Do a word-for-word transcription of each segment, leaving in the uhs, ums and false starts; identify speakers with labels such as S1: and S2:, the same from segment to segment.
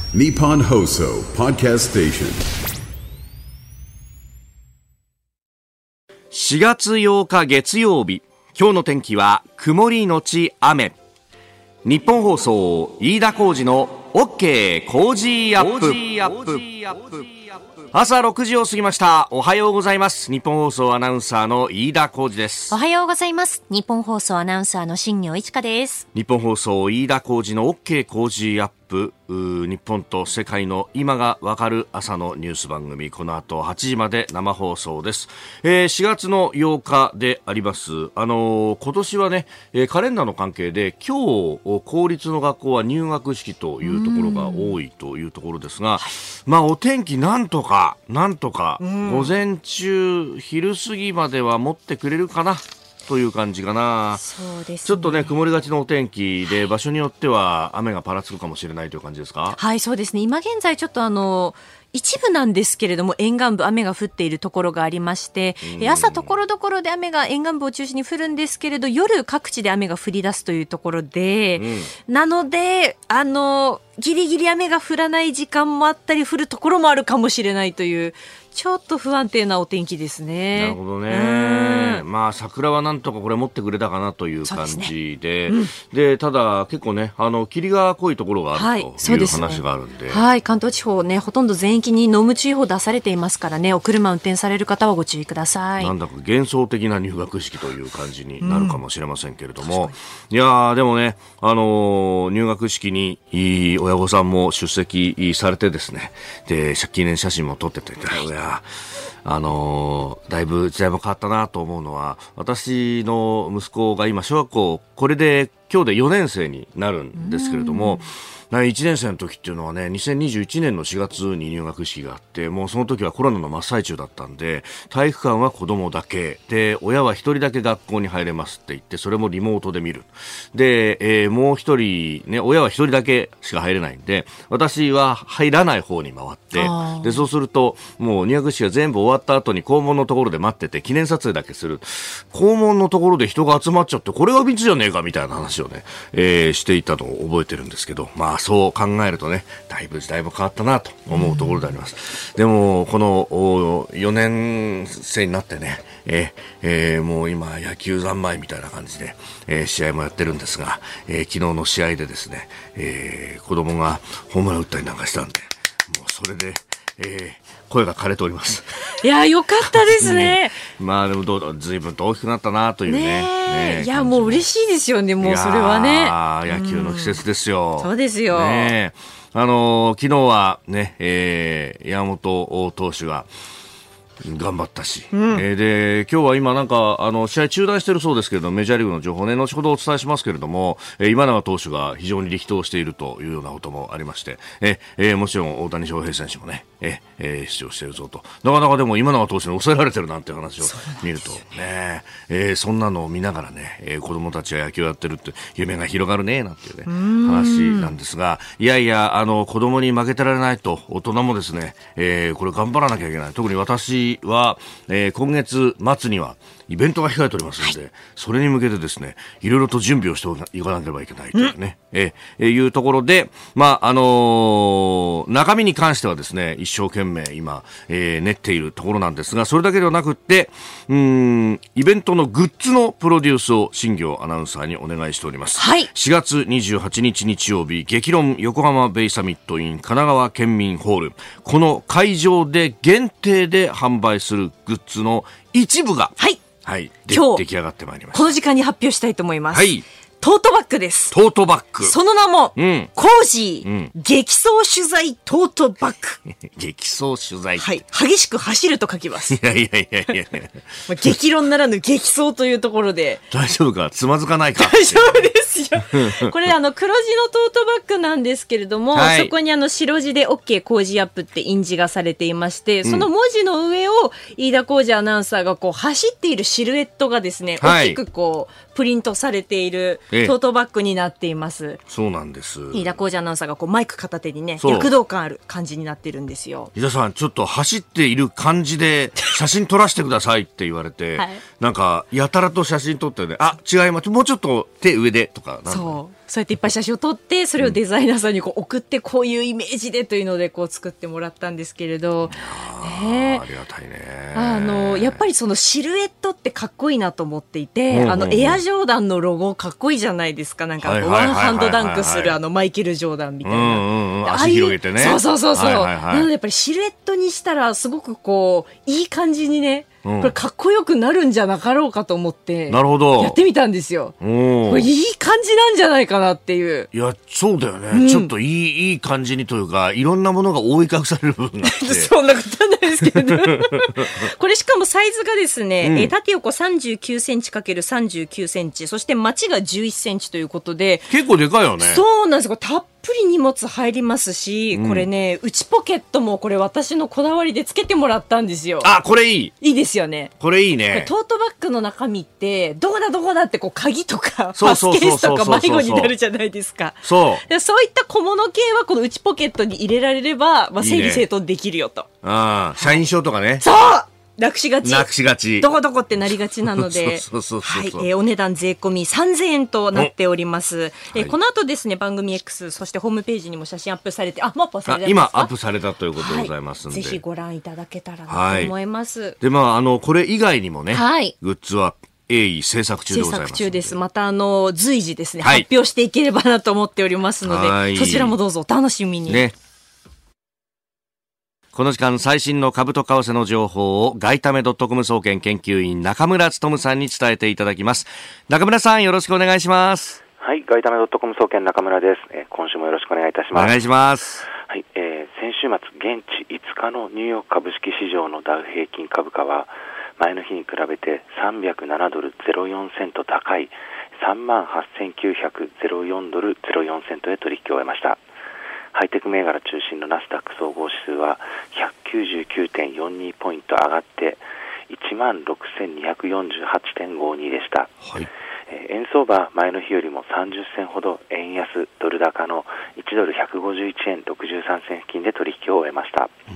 S1: Nippon Hoso Podcast Station。
S2: しがつようか月曜日、今日の天気は曇りのち雨。日本放送飯田浩司の OK 工事アップ。朝ろくじを過ぎました。おはようございます。日本放送アナウンサーの飯田浩司です。
S3: おはようございます。日本放送アナウンサーの新業一華です。
S2: 日本放送飯田浩司の OK 工事アップ。日本と世界の今がわかる朝のニュース番組、この後はちじまで生放送です。えー、しがつのようかであります。あのー、今年はね、えー、カレンダーの関係で今日公立の学校は入学式というところが多いというところですが、まあお天気なんとかなんとか午前中昼過ぎまでは持ってくれるかなという感じかな。
S3: そうですね、
S2: ちょっとね曇りがちのお天気で、場所によっては雨がぱらつくかもしれないという感じですか。
S3: はい、そうですね。今現在ちょっとあの一部なんですけれども沿岸部雨が降っているところがありまして、朝ところどころで雨が沿岸部を中心に降るんですけれど、夜各地で雨が降り出すというところで、うん、なのであのギリギリ雨が降らない時間もあったり降るところもあるかもしれないという、ちょっと不安定なお天気ですね。
S2: なるほどね。まあ桜はなんとかこれ持ってくれたかなという感じ で, で,、ねうん、でただ結構ねあの霧が濃いところがあるという話があるんで、はい、
S3: はい、関東地方ねほとんど全域に濃霧注意報出されていますからね、お車運転される方はご注意ください。
S2: なんだか幻想的な入学式という感じになるかもしれませんけれども、うん、いやでもね、あのー、入学式にいい親御さんも出席されてですね、で記念写真も撮ってて、いやあのー、だいぶ時代も変わったなと思うのは、私の息子が今小学校これで今日でよねん生になるんですけれども、いちねん生の時っていうのはねにせんにじゅういちねんのしがつに入学式があって、もうその時はコロナの真っ最中だったんで、体育館は子供だけで親は一人だけ学校に入れますって言って、それもリモートで見るで、えー、もう一人ね親は一人だけしか入れないんで、私は入らない方に回って、でそうするともう入学式が全部終わった後に校門のところで待ってて記念撮影だけする。校門のところで人が集まっちゃって、これが密じゃねえかみたいな話をね、えー、していたのを覚えてるんですけど、まあそう考えるとねだいぶ時代も変わったなと思うところであります。でもこのよねん生になってね、えーえー、もう今野球三昧みたいな感じで、えー、試合もやってるんですが、えー、昨日の試合でですね、えー、子供がホームラン打ったりなんかしたんで、もうそれで、えー、声が枯れております。
S3: いやよかったですね。
S2: まあでもどうずいぶんと大きくなったなという ね,
S3: ね, ねいやもう嬉しいですよね。もうそれはね
S2: 野球の季節ですよ、
S3: うん、そうですよ、
S2: ね、あのー、昨日はね、えー、山本投手が頑張ったし、うん、えー、で今日は今なんかあの試合中断しているそうですけれども、メジャーリーグの情報ね後ほどお伝えしますけれども、えー、今永投手が非常に力投しているというようなこともありまして、えー、もちろん大谷翔平選手もね、えー、出場しているぞと、なかなかでも今永投手に抑えられてるなんて話を見るとね、えー、そんなのを見ながらね、えー、子供たちは野球やってるって夢が広がるねなんていうね話なんですが、いやいやあの子供に負けてられないと、大人もですね、えー、これ頑張らなきゃいけない。特に私は、えー、今月末にはイベントが控えておりますので、はい、それに向けてですねいろいろと準備をしていかなければいけないというね、うん、えー、いうところで、まああのー、中身に関してはですね一生懸命今、えー、練っているところなんですが、それだけではなくって、うーんイベントのグッズのプロデュースを新業アナウンサーにお願いしております、はい、しがつにじゅうはちにち日曜日、激論横浜ベイサミット in 神奈川県民ホール、この会場で限定で販売するグッズの一部が、はいはい、今日出来上がってまいりました。
S3: この時間に発表したいと思います、
S2: はい、
S3: トートバッグです。
S2: トートバッグ、そ
S3: の名も、うん、コージー、うん、激走取材トートバッグ
S2: 激走取材、
S3: はい、激しく走ると書きます。
S2: いやいやいやいや
S3: まあ、激論ならぬ激走というところで
S2: 大丈夫か、つまずかないか。
S3: 大丈夫ですよこれあの黒字のトートバッグなんですけれども、はい、そこにあの白字で OK 工事アップって印字がされていまして、その文字の上を飯田浩司アナウンサーがこう走っているシルエットがですね、はい、大きくこうプリントされているトートバッグになっています。
S2: そうなんです。
S3: 飯田浩司アナウンサーがこうマイク片手にね躍動感ある感じになってるんですよ。
S2: 飯田さんちょっと走っている感じで写真撮らせてくださいって言われて、はい、なんかやたらと写真撮ってね、あ違います、もうちょっと手上でとか、なんか
S3: そうそうやっていっぱい写真を撮ってそれをデザイナーさんにこう送ってこういうイメージでというのでこう作ってもらったんですけれど、ね、
S2: ありがたいね。
S3: あのやっぱりそのシルエットってかっこいいなと思っていて、
S2: うんうんうん、
S3: あのエアジョーダンのロゴかっこいいじゃないですか。なんかワンハンドダンクするあのマイケル・ジョーダンみたいな、うんうんうん、
S2: 足広げてね。
S3: そうそうそうそう、はいはいはい、なのでやっぱりシルエットにしたらすごくこういい感じにね、これかっこよくなるんじゃなかろうかと思って
S2: なるほどや
S3: ってみたんですよ。これいい感じなんじゃないかなっていう。
S2: いやそうだよね、うん、ちょっといい、いい感じにというかいろんなものが覆い隠される部分があって
S3: そんなことはないですけどこれしかもサイズがですね、うん、え縦横さんじゅうきゅうセンチ ×さんじゅうきゅうセンチ、そして町がじゅういっセンチということで
S2: 結構でかいよね。
S3: そうなんです。これたっぷり荷物入りますし、うん、これね内ポケットもこれ私のこだわりでつけてもらったんですよ。
S2: あこれいい
S3: いいですよね。
S2: これいいね。
S3: トートバッグの中身ってどこだどこだってこう鍵とかパスケースとか迷子になるじゃないですか。
S2: そう
S3: そういった小物系はこの内ポケットに入れられれば、まあ、整理整頓できるよと。いいね。
S2: あ社員証とかね。
S3: そうなくしがち。
S2: なくしがち。
S3: どこどこってなりがちなので、
S2: そうそうそうそう
S3: はい、えー、お値段税込みさんぜんえんとなっております。えー、この後ですね、番組 X、そしてホームページにも写真アップされて、あ、もうアップされてますか？
S2: 今アップされたということでございますので、
S3: はい、ぜひご覧いただけたらなと思います。はい、
S2: で、まあ、あの、これ以外にもね、
S3: はい、
S2: グッズは鋭意制作中でございます。
S3: 制作中です。またあの随時ですね、はい、発表していければなと思っておりますので、はい、そちらもどうぞお楽しみに。ね。
S2: この時間最新の株と為替の情報を外為 .com 総研研究員中村努さんに伝えていただきます。中村さんよろしくお願いします。
S4: はい、外為 .com 総研中村です、えー、今週もよろしくお願いいたします。
S2: お願いします。
S4: はい、えー、先週末現地いつかのニューヨーク株式市場のダウ平均株価は前の日に比べてさんびゃくななドルゼロよんセント高い さんまんはっせんきゅうひゃくゼロよんドルゼロよんセントで取引を終えました。ハイテク銘柄中心のナスダック総合指数は ひゃくきゅうじゅうきゅうてんよんに ポイント上がっていちまんろくせんにひゃくよんじゅうはちてんごにでした。はい、えー、円相場前の日よりもさんじゅっせんほど円安ドル高のいちドルひゃくごじゅういちえんろくじゅうさんせん付近で取引を終えました。うん、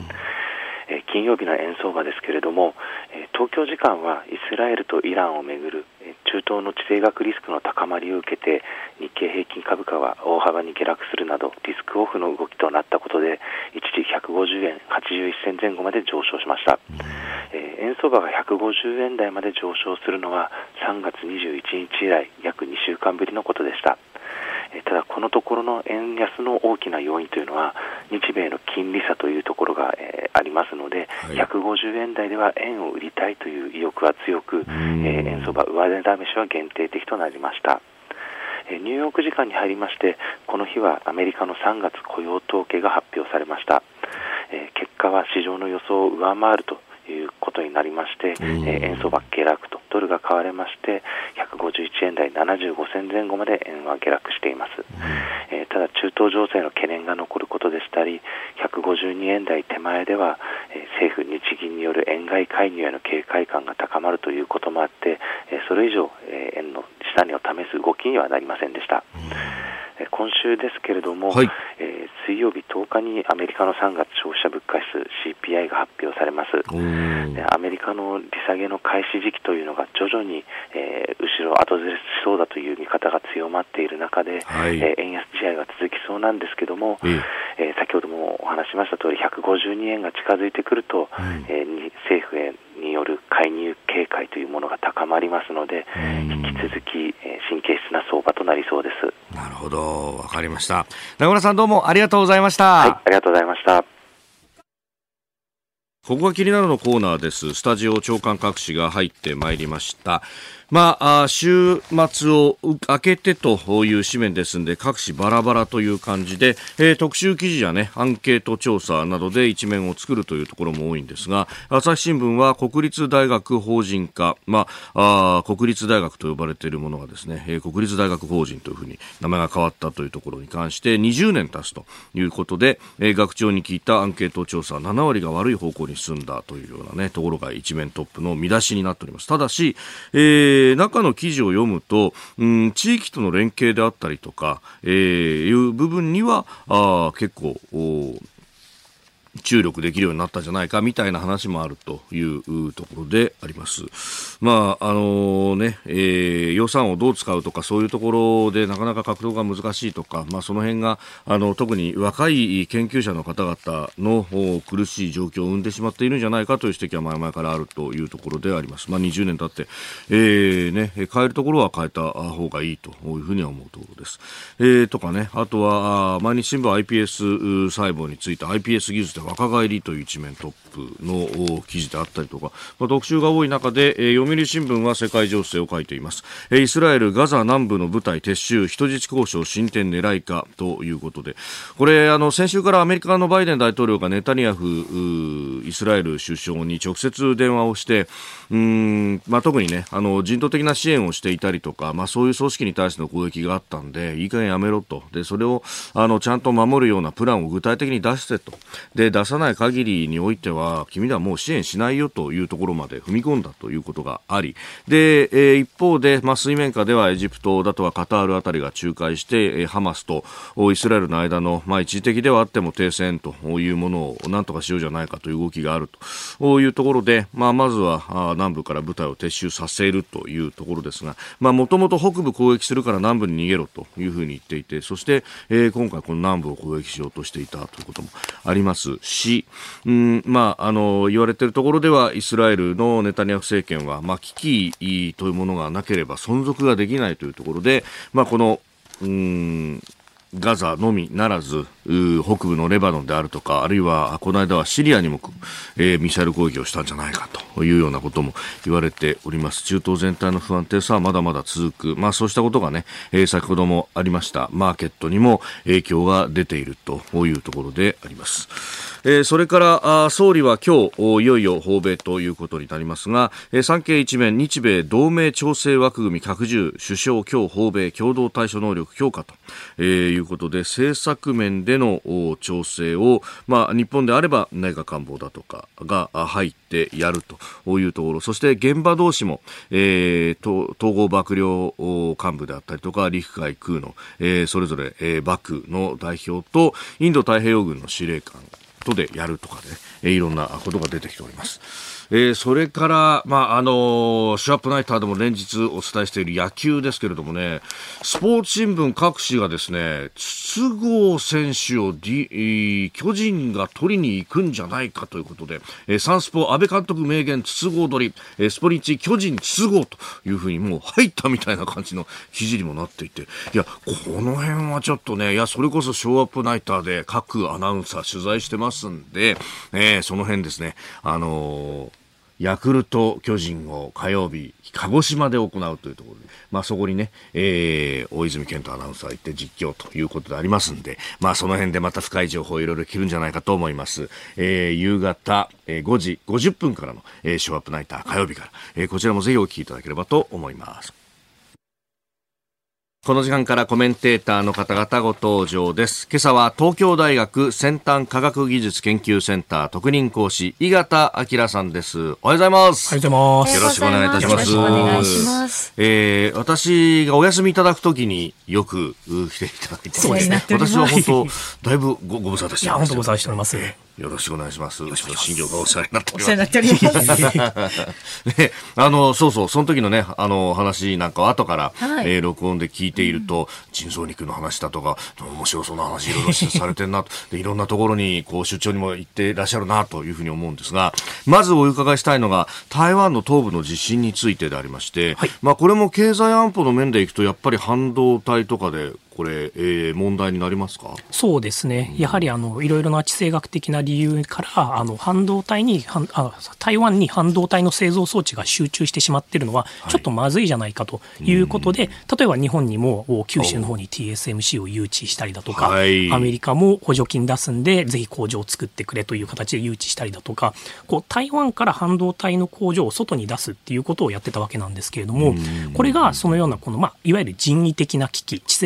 S4: えー、金曜日の円相場ですけれども、えー、東京時間はイスラエルとイランをめぐる中東の地政学リスクの高まりを受けて日経平均株価は大幅に下落するなどリスクオフの動きとなったことで一時ひゃくごじゅうえんはちじゅういっせん前後まで上昇しました。えー、円相場がひゃくごじゅうえん台まで上昇するのはさんがつにじゅういちにち以来約にしゅうかんぶりのことでした。ただこのところの円安の大きな要因というのは日米の金利差というところが、えー、ありますので、はい、ひゃくごじゅうえん台では円を売りたいという意欲は強く、えー、円相場上値試しは限定的となりました。えー、ニューヨーク時間に入りましてこの日はアメリカのさんがつ雇用統計が発表されました。えー、結果は市場の予想を上回るということになりまして、えー、円相場下落とドルが買われましてひゃくごじゅういちえん台ななじゅうごせん前後まで円は下落しています。えー、ただ中東情勢の懸念が残ることでしたりひゃくごじゅうにえん台手前では、えー、政府日銀による円買い介入への警戒感が高まるということもあって、えー、それ以上、えー、円の下値を試す動きにはなりませんでした。えー、今週ですけれども、はい、えー、水曜日とおかにアメリカのさんがつ消費者物価指数 シーピーアイ が発表されます。でアメリカの利下げの開始時期というのが徐々に、えー、後ろ後ずれしそうだという見方が強まっている中で、はい、えー、円安試合が続きそうなんですけども、えー、先ほどもお話しました通りひゃくごじゅうにえんが近づいてくると、うん、えー、政府へによる介入警戒というものが高まりますので、引き続き、えー、神経質な相場となりそうです。
S2: なるほど、わかりました。中村さんどうもありがとうございました。
S4: はい、ありがとうございました。
S2: ここが気になるのコーナーです。スタジオ長官各紙が入ってまいりました。まあ、週末を明けてという紙面ですんで各紙バラバラという感じで、えー、特集記事やねアンケート調査などで一面を作るというところも多いんですが、朝日新聞は国立大学法人化、まあ、あ国立大学と呼ばれているものがですね、えー、国立大学法人というふうに名前が変わったというところに関してにじゅうねん経つということで、えー、学長に聞いたアンケート調査ななわりが悪い方向に進んだというようなねところが一面トップの見出しになっております。ただし、えー中の記事を読むと、うん、地域との連携であったりとか、えー、いう部分にはあ結構注力できるようになったんじゃないかみたいな話もあるというところであります。まああのねえー、予算をどう使うとかそういうところでなかなか獲得が難しいとか、まあ、その辺があの特に若い研究者の方々の苦しい状況を生んでしまっているんじゃないかという指摘は前々からあるというところであります。まあ、にじゅうねん経って、えーね、変えるところは変えた方がいいというふうには思うところです。えー、とかね、あとは毎日新聞 アイピーエス 細胞について アイピーエス 技術で若返りという一面トップの記事であったりとか、まあ、特集が多い中で、えー、読売新聞は世界情勢を書いています。えー、イスラエルガザ南部の部隊撤収、人質交渉進展狙いかということで、これあの先週からアメリカのバイデン大統領がネタニヤフイスラエル首相に直接電話をして、うーん、まあ、特にねあの人道的な支援をしていたりとか、まあ、そういう組織に対しての攻撃があったんでいい加減やめろと、でそれをあのちゃんと守るようなプランを具体的に出してと、で出さない限りにおいては君らはもう支援しないよというところまで踏み込んだということがあり、で、えー、一方で、まあ、水面下ではエジプトだとはカタールあたりが仲介して、えー、ハマスとイスラエルの間の、まあ、一時的ではあっても停戦というものを何とかしようじゃないかという動きがあるというところで、まあ、まずは南部から部隊を撤収させるというところですが、もともと北部攻撃するから南部に逃げろというふうに言っていて、そして、えー、今回この南部を攻撃しようとしていたということもありますし、うん、まあ、あの言われているところではイスラエルのネタニヤフ政権は、まあ、危機というものがなければ存続ができないというところで、まあ、このうーんガザのみならず北部のレバノンであるとか、あるいはこの間はシリアにも、えー、ミサイル攻撃をしたんじゃないかというようなことも言われております。中東全体の不安定さはまだまだ続く、まあ、そうしたことがね、えー、先ほどもありましたマーケットにも影響が出ているというところであります。えー、それから総理は今日いよいよ訪米ということになりますが、えー、産経一面日米同盟調整枠組み拡充、首相今日訪米共同対処能力強化と、えー、いうことで政策面での調整を、まあ、日本であれば内閣官房だとかが入ってやるというところ、そして現場同士も、えー、統合幕僚幹部であったりとか陸海空の、えー、それぞれ、えー、バクの代表とインド太平洋軍の司令官とでやるとかね、えー、いろんなことが出てきております。えー、それから、まああのー、シュアップナイターでも連日お伝えしている野球ですけれどもね、スポーツ新聞各紙がですね、筒香選手を、D、巨人が取りに行くんじゃないかということで、えー、サンスポ安倍監督名言筒香取り、えー、スポニチ巨人筒香というふうにもう入ったみたいな感じの記事にもなっていて、いやこの辺はちょっとね、いやそれこそショーアップナイターで各アナウンサー取材してますんで、えー、その辺ですね、あのーヤクルト巨人を火曜日鹿児島で行うというところで、まあ、そこにね、えー、大泉健太アナウンサー行って実況ということでありますんで、まあ、その辺でまた深い情報をいろいろ聞けるんじゃないかと思います。えー、夕方、えー、ごじごじゅっぷんからの、えー、ショーアップナイター火曜日から、えー、こちらもぜひお聞きいただければと思います。この時間からコメンテーターの方々ご登場です。今朝は東京大学先端科学技術研究センター特任講師井形明さんです。おはようございます。
S5: おはようございます。
S2: よろしくお願いいたします。よろしくお願いします。えー、私がお休みいただくときによく来ていただいて、
S5: そうですね、
S2: 私は本当だいぶ ご, ご無沙汰してます。いや
S5: 本当ご無沙汰しております。
S2: よろしくお願いします。うちの新業がお世話になっております。
S3: お世話になっております。
S2: ね、あのそうそうその時のねあの話なんかを後から、はい、えー、録音で聞いていると、腎臓肉の話だとか面白そうな話いろいろされてるなとで、いろんなところにこう出張にも行っていらっしゃるなというふうに思うんですが、まずお伺いしたいのが台湾の東部の地震についてでありまして、はい、まあ、これも経済安保の面でいくとやっぱり半導体とかでこれ、えー、問題になりますか？
S5: そうですね、やはりあのいろいろな地政学的な理由からあの半導体にあ台湾に半導体の製造装置が集中してしまっているのはちょっとまずいじゃないかということで、はい、例えば日本にも九州の方に ティーエスエムシー を誘致したりだとか、はい、アメリカも補助金出すんでぜひ工場を作ってくれという形で誘致したりだとか、こう台湾から半導体の工場を外に出すっていうことをやってたわけなんですけれども、これがそのようなこの、まあ、いわゆる人為的な危機、地政学的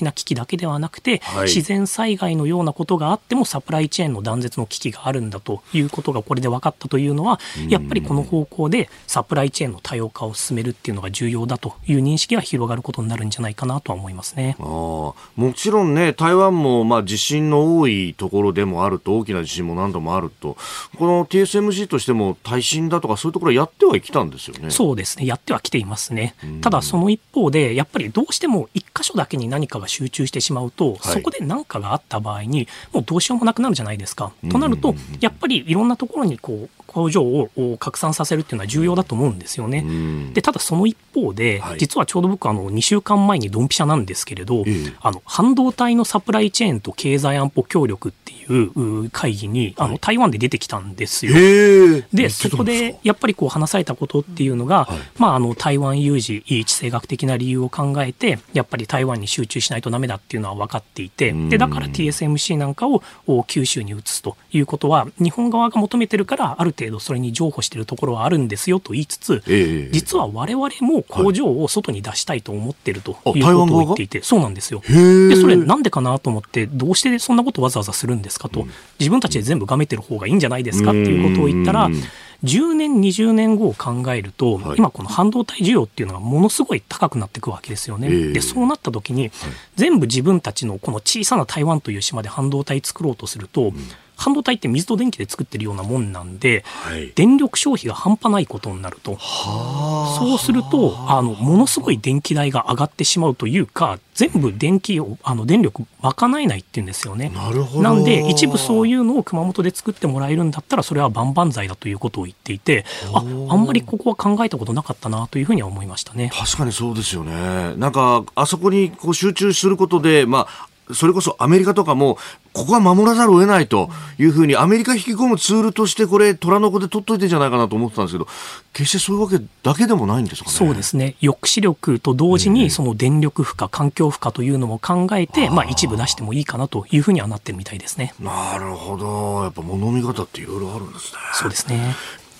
S5: 的な危機だけではなくて、
S2: はい、
S5: 自然災害のようなことがあってもサプライチェーンの断絶の危機があるんだということがこれで分かったというのは、やっぱりこの方向でサプライチェーンの多様化を進めるっていうのが重要だという認識が広がることになるんじゃないかなとは思いますね。
S2: あもちろんね、台湾もまあ地震の多いところでもあると、大きな地震も何度もあると、この ティーエスエムシー としても耐震だとかそういうところやってはきたんですよね。
S5: そうですね、やってはきていますね。ただその一方でやっぱりどうしても一箇所だけに何かが集中してしまうと、はい、そこで何かがあった場合にもうどうしようもなくなるじゃないですか。となるとやっぱりいろんなところにこう工場を拡散させるっていうのは重要だと思うんですよね。でただその一方で、はい、実はちょうど僕あのにしゅうかんまえにドンピシャなんですけれど、えー、あの半導体のサプライチェーンと経済安保協力っていう会議に、はい、あの台湾で出てきたんですよ。でそこでやっぱりこう話されたことっていうのが、はい、まあ、あの台湾有事地政学的な理由を考えてやっぱり台湾に集中しないとダメだっていうのは分かっていて、でだから ティーエスエムシー なんかを九州に移すということは日本側が求めてるからある程度それに譲歩しているところはあるんですよと言いつつ、えー、実は我々も工場を外に出したいと思っているということを言っていて、そうなんですよ。でそれなんでかなと思って、どうしてそんなことわざわざするんですかと、自分たちで全部がめてる方がいいんじゃないですかっていうことを言ったら、じゅうねんにじゅうねんごを考えると、はい、今この半導体需要っていうのがものすごい高くなっていくわけですよね。えー、でそうなった時に、はい、全部自分たちのこの小さな台湾という島で半導体作ろうとすると、うん、半導体って水と電気で作ってるようなもんなんで、はい、電力消費が半端ないことになると、そうするとあのものすごい電気代が上がってしまうというか、全部電気をあの電力賄えないっていうんですよね。
S2: なるほど。
S5: なんで一部そういうのを熊本で作ってもらえるんだったらそれは万々歳だということを言っていて、ああんまりここは考えたことなかったなというふうには思いましたね。
S2: 確かにそうですよね。なんかあそこにこう集中することで、まあそれこそアメリカとかもここは守らざるを得ないというふうにアメリカ引き込むツールとしてこれ虎の子で取っといてんじゃないかなと思ってたんですけど、決してそういうわけだけでもないんですかね。
S5: そうですね、抑止力と同時にその電力負荷、環境負荷というのも考えて、まあ、一部出してもいいかなというふうにはなってるみたいですね。
S2: なるほど。やっぱ物見方っていろいろあるんですね。
S5: そうですね。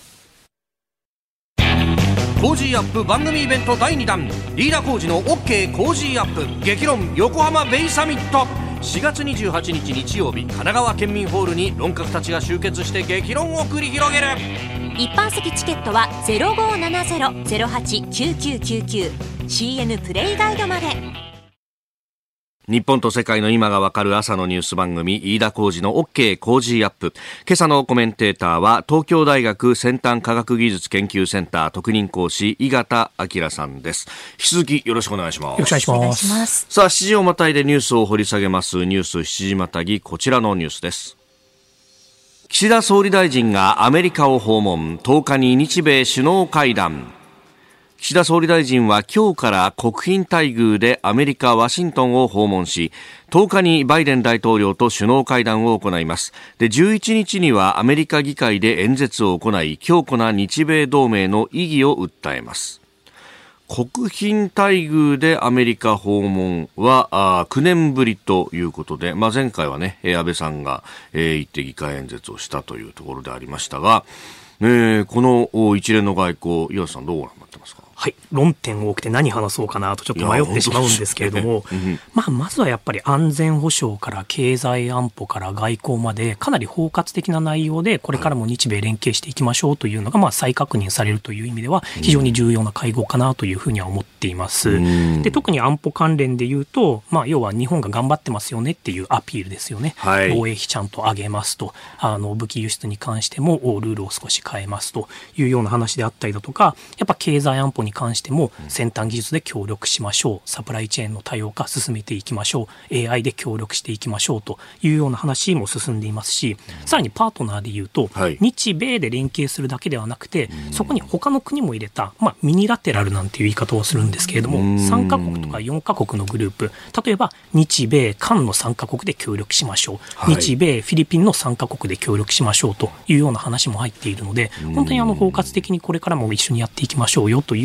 S6: コージーアップ番組イベントだいにだん、リーダーコージの OK コージーアップ激論横浜ベイサミット、しがつにじゅうはちにち日曜日、神奈川県民ホールに論客たちが集結して激論を繰り広げる。
S3: 一般席チケットは ゼロごーななゼロ ゼロはち きゅうきゅうきゅうきゅう シーエヌ プレイガイドまで。
S2: 日本と世界の今がわかる朝のニュース番組、飯田浩司の OK 工事アップ。今朝のコメンテーターは東京大学先端科学技術研究センター特任講師井形明さんです。引き続きよろしくお願いします。
S5: よろしくお願いします。
S2: さあ、しちじをまたいでニュースを掘り下げますニュースしちじまたぎ、こちらのニュースです。岸田総理大臣がアメリカを訪問、とおかに日米首脳会談。岸田総理大臣は今日から国賓待遇でアメリカ・ワシントンを訪問し、とおかにバイデン大統領と首脳会談を行います。で、じゅういちにちにはアメリカ議会で演説を行い、強固な日米同盟の意義を訴えます。国賓待遇でアメリカ訪問はあきゅうねんぶりということで、まあ、前回はね、安倍さんが、えー、行って議会演説をしたというところでありましたが、えー、この一連の外交、岩田さんどうご覧になってますか？
S5: はい、論点多くて何話そうかなとちょっと迷ってしまうんですけれども、ね、まあ、まずはやっぱり安全保障から経済安保から外交までかなり包括的な内容でこれからも日米連携していきましょうというのがまあ再確認されるという意味では非常に重要な会合かなというふうには思っています。うん、で特に安保関連でいうと、まあ、要は日本が頑張ってますよねっていうアピールですよね。はい、防衛費ちゃんと上げますと、あの武器輸出に関してもルールを少し変えますというような話であったりだとか、やっぱ経済安保に関しても先端技術で協力しましょう、サプライチェーンの多様化進めていきましょう、 エーアイ で協力していきましょうというような話も進んでいますし、さらにパートナーでいうと、はい、日米で連携するだけではなくて、そこに他の国も入れた、まあ、ミニラテラルなんていう言い方をするんですけれども、さんカ国とかよんカ国のグループ、例えば日米韓のさんカ国で協力しましょう、はい、日米フィリピンのさんカ国で協力しましょうというような話も入っているので、本当にあの包括的にこれからも一緒にやっていきましょうよというよ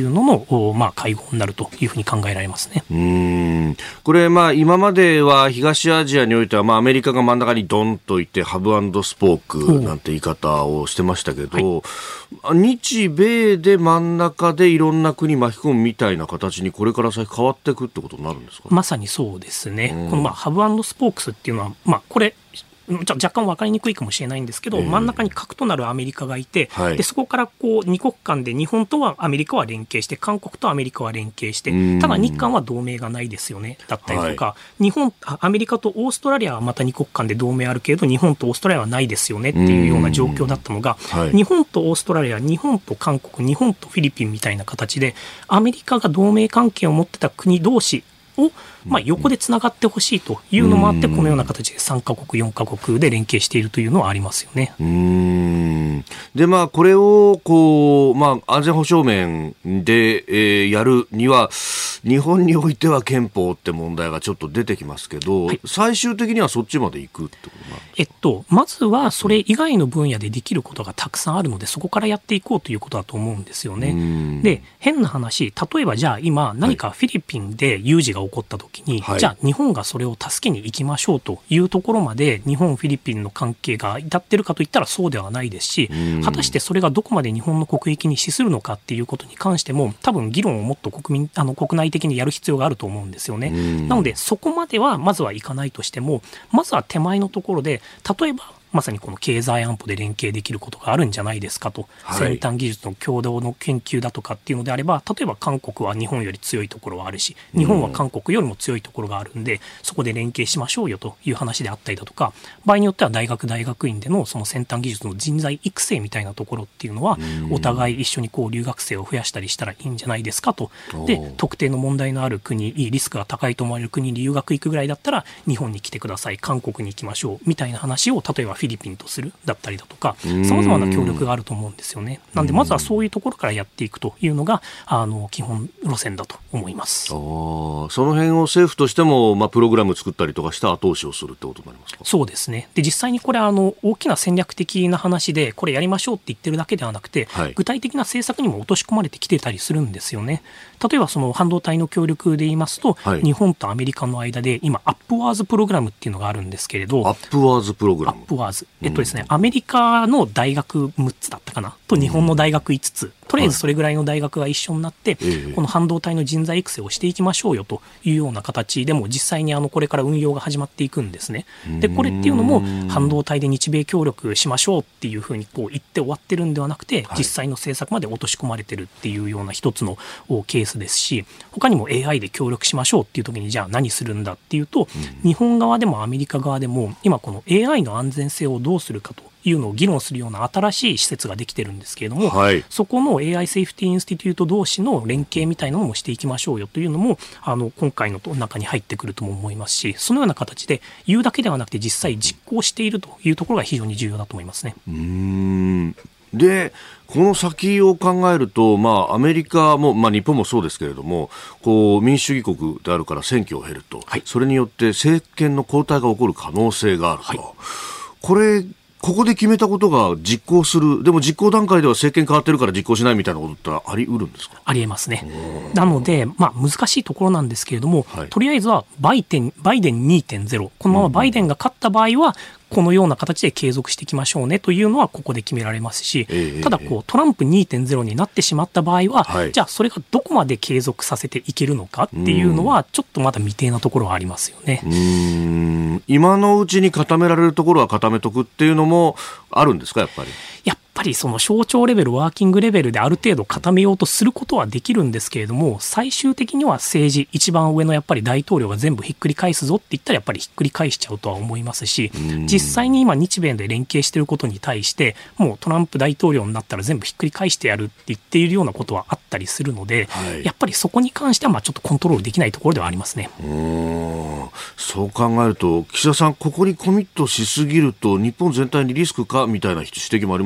S5: いうのの、まあ、会合になるというふうに考えられますね。
S2: うーんこれ、まあ、今までは東アジアにおいては、まあ、アメリカが真ん中にドンといてハブ&スポークなんて言い方をしてましたけど、はい、日米で真ん中でいろんな国巻き込むみたいな形にこれから先変わっていくってことになるんですか？
S5: まさにそうですね。このまあハブ&スポークスっていうのは、まあ、これ若干分かりにくいかもしれないんですけど、えー、真ん中に核となるアメリカがいて、はい、でそこからこうに国間で日本とはアメリカは連携して韓国とアメリカは連携して、ただ日韓は同盟がないですよねだったりとか、はい、日本アメリカとオーストラリアはまたに国間で同盟あるけれど日本とオーストラリアはないですよねっていうような状況だったのが、はい、日本とオーストラリア、日本と韓国、日本とフィリピンみたいな形でアメリカが同盟関係を持ってた国同士をまあ、横でつながってほしいというのもあって、このような形でさんカ国、よんカ国で連携しているというのはありますよね。
S2: うーんで、まあ、これをこう、まあ、安全保障面で、えー、やるには日本においては憲法って問題がちょっと出てきますけど、はい、最終的にはそっちまで行くってことなんですか？
S5: えっと、まずはそれ以外の分野でできることがたくさんあるので、そこからやっていこうということだと思うんですよね。で、変な話、例えばじゃあ今何かフィリピンで有事が起こった時に、はい、じゃあ日本がそれを助けに行きましょうというところまで日本フィリピンの関係が至ってるかといったらそうではないですし、果たしてそれがどこまで日本の国益に資するのかっていうことに関しても多分議論をもっと国民あの国内的にやる必要があると思うんですよね。なのでそこまではまずはいかないとしても、まずは手前のところで例えばまさにこの経済安保で連携できることがあるんじゃないですかと、はい、先端技術の共同の研究だとかっていうのであれば、例えば韓国は日本より強いところはあるし、日本は韓国よりも強いところがあるんで、うん、そこで連携しましょうよという話であったりだとか、場合によっては大学大学院でのその先端技術の人材育成みたいなところっていうのは、うん、お互い一緒にこう留学生を増やしたりしたらいいんじゃないですかと。で、特定の問題のある国、リスクが高いと思われる国に留学行くぐらいだったら日本に来てください、韓国に行きましょうみたいな話を例えばフィリピンとするだったりだとか、さまざまな協力があると思うんですよね。なんでまずはそういうところからやっていくというのがあの基本路線だと思います。
S2: あ、その辺を政府としても、まあ、プログラム作ったりとかした後押しをするってことになりますか？
S5: そうですね。で、実際にこれあの大きな戦略的な話でこれやりましょうって言ってるだけではなくて、はい、具体的な政策にも落とし込まれてきてたりするんですよね。例えばその半導体の協力で言いますと、はい、日本とアメリカの間で今アップワーズプログラムっていうのがあるんですけれど、
S2: アップワーズプログラム、
S5: アップワーズ、えっとですね、うん、アメリカの大学むっつだったかなと日本の大学いつつ、とりあえずそれぐらいの大学が一緒になって、はい、この半導体の人材育成をしていきましょうよというような形でも実際にあのこれから運用が始まっていくんですね。で、これっていうのも半導体で日米協力しましょうっていうふうにこう言って終わってるんではなくて、実際の政策まで落とし込まれてるっていうような一つのケースですし、他にも エーアイ で協力しましょうっていう時にじゃあ何するんだっていうと、日本側でもアメリカ側でも今この エーアイ の安全性をどうするかというのを議論するような新しい施設ができてるんですけれども、はい、そこの エーアイ セーフティーインスティテュート同士の連携みたいなのもしていきましょうよというのもあの今回の中に入ってくるとも思いますし、そのような形で言うだけではなくて実際実行しているというところが非常に重要だと思いますね。
S2: うーんで、この先を考えると、まあ、アメリカも、まあ、日本もそうですけれども、こう民主主義国であるから選挙を経ると、はい、それによって政権の交代が起こる可能性があると、はい、これここで決めたことが実行する、でも実行段階では政権変わってるから実行しないみたいなことってあり得るんですか？
S5: あり得ますね。なので、まあ、難しいところなんですけれども、はい、とりあえずはバイデン、バイデン にてんゼロ、このままバイデンが勝った場合は、このような形で継続していきましょうねというのはここで決められますし、えー、ただこうトランプ にてんゼロ になってしまった場合は、はい、じゃあそれがどこまで継続させていけるのかっていうのはちょっとまだ未定なところはありますよね。
S2: うーん、今のうちに固められるところは固めとくっていうのもあるんですか？やっぱり
S5: やっぱりその省庁レベル、ワーキングレベルである程度固めようとすることはできるんですけれども、最終的には政治一番上のやっぱり大統領が全部ひっくり返すぞって言ったらやっぱりひっくり返しちゃうとは思いますし、実際に今日米で連携していることに対してもうトランプ大統領になったら全部ひっくり返してやるって言っているようなことはあったりするので、はい、やっぱりそこに関してはまあちょっとコントロールできないところではありますね。
S2: うーん、そう考えると岸田さん、ここにコミットしすぎると日本全体にリスクかみたいな指摘もありますけど、ど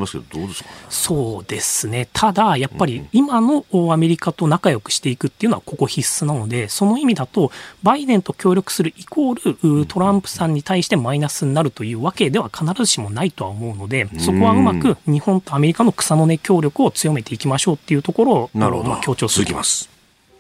S2: どうですかね。
S5: そうですね。ただやっぱり今のアメリカと仲良くしていくっていうのはここ必須なので、その意味だとバイデンと協力するイコールトランプさんに対してマイナスになるというわけでは必ずしもないとは思うので、そこはうまく日本とアメリカの草の根協力を強めていきましょうっていうところを
S2: なるほど、
S5: まあ、強調する
S2: ます。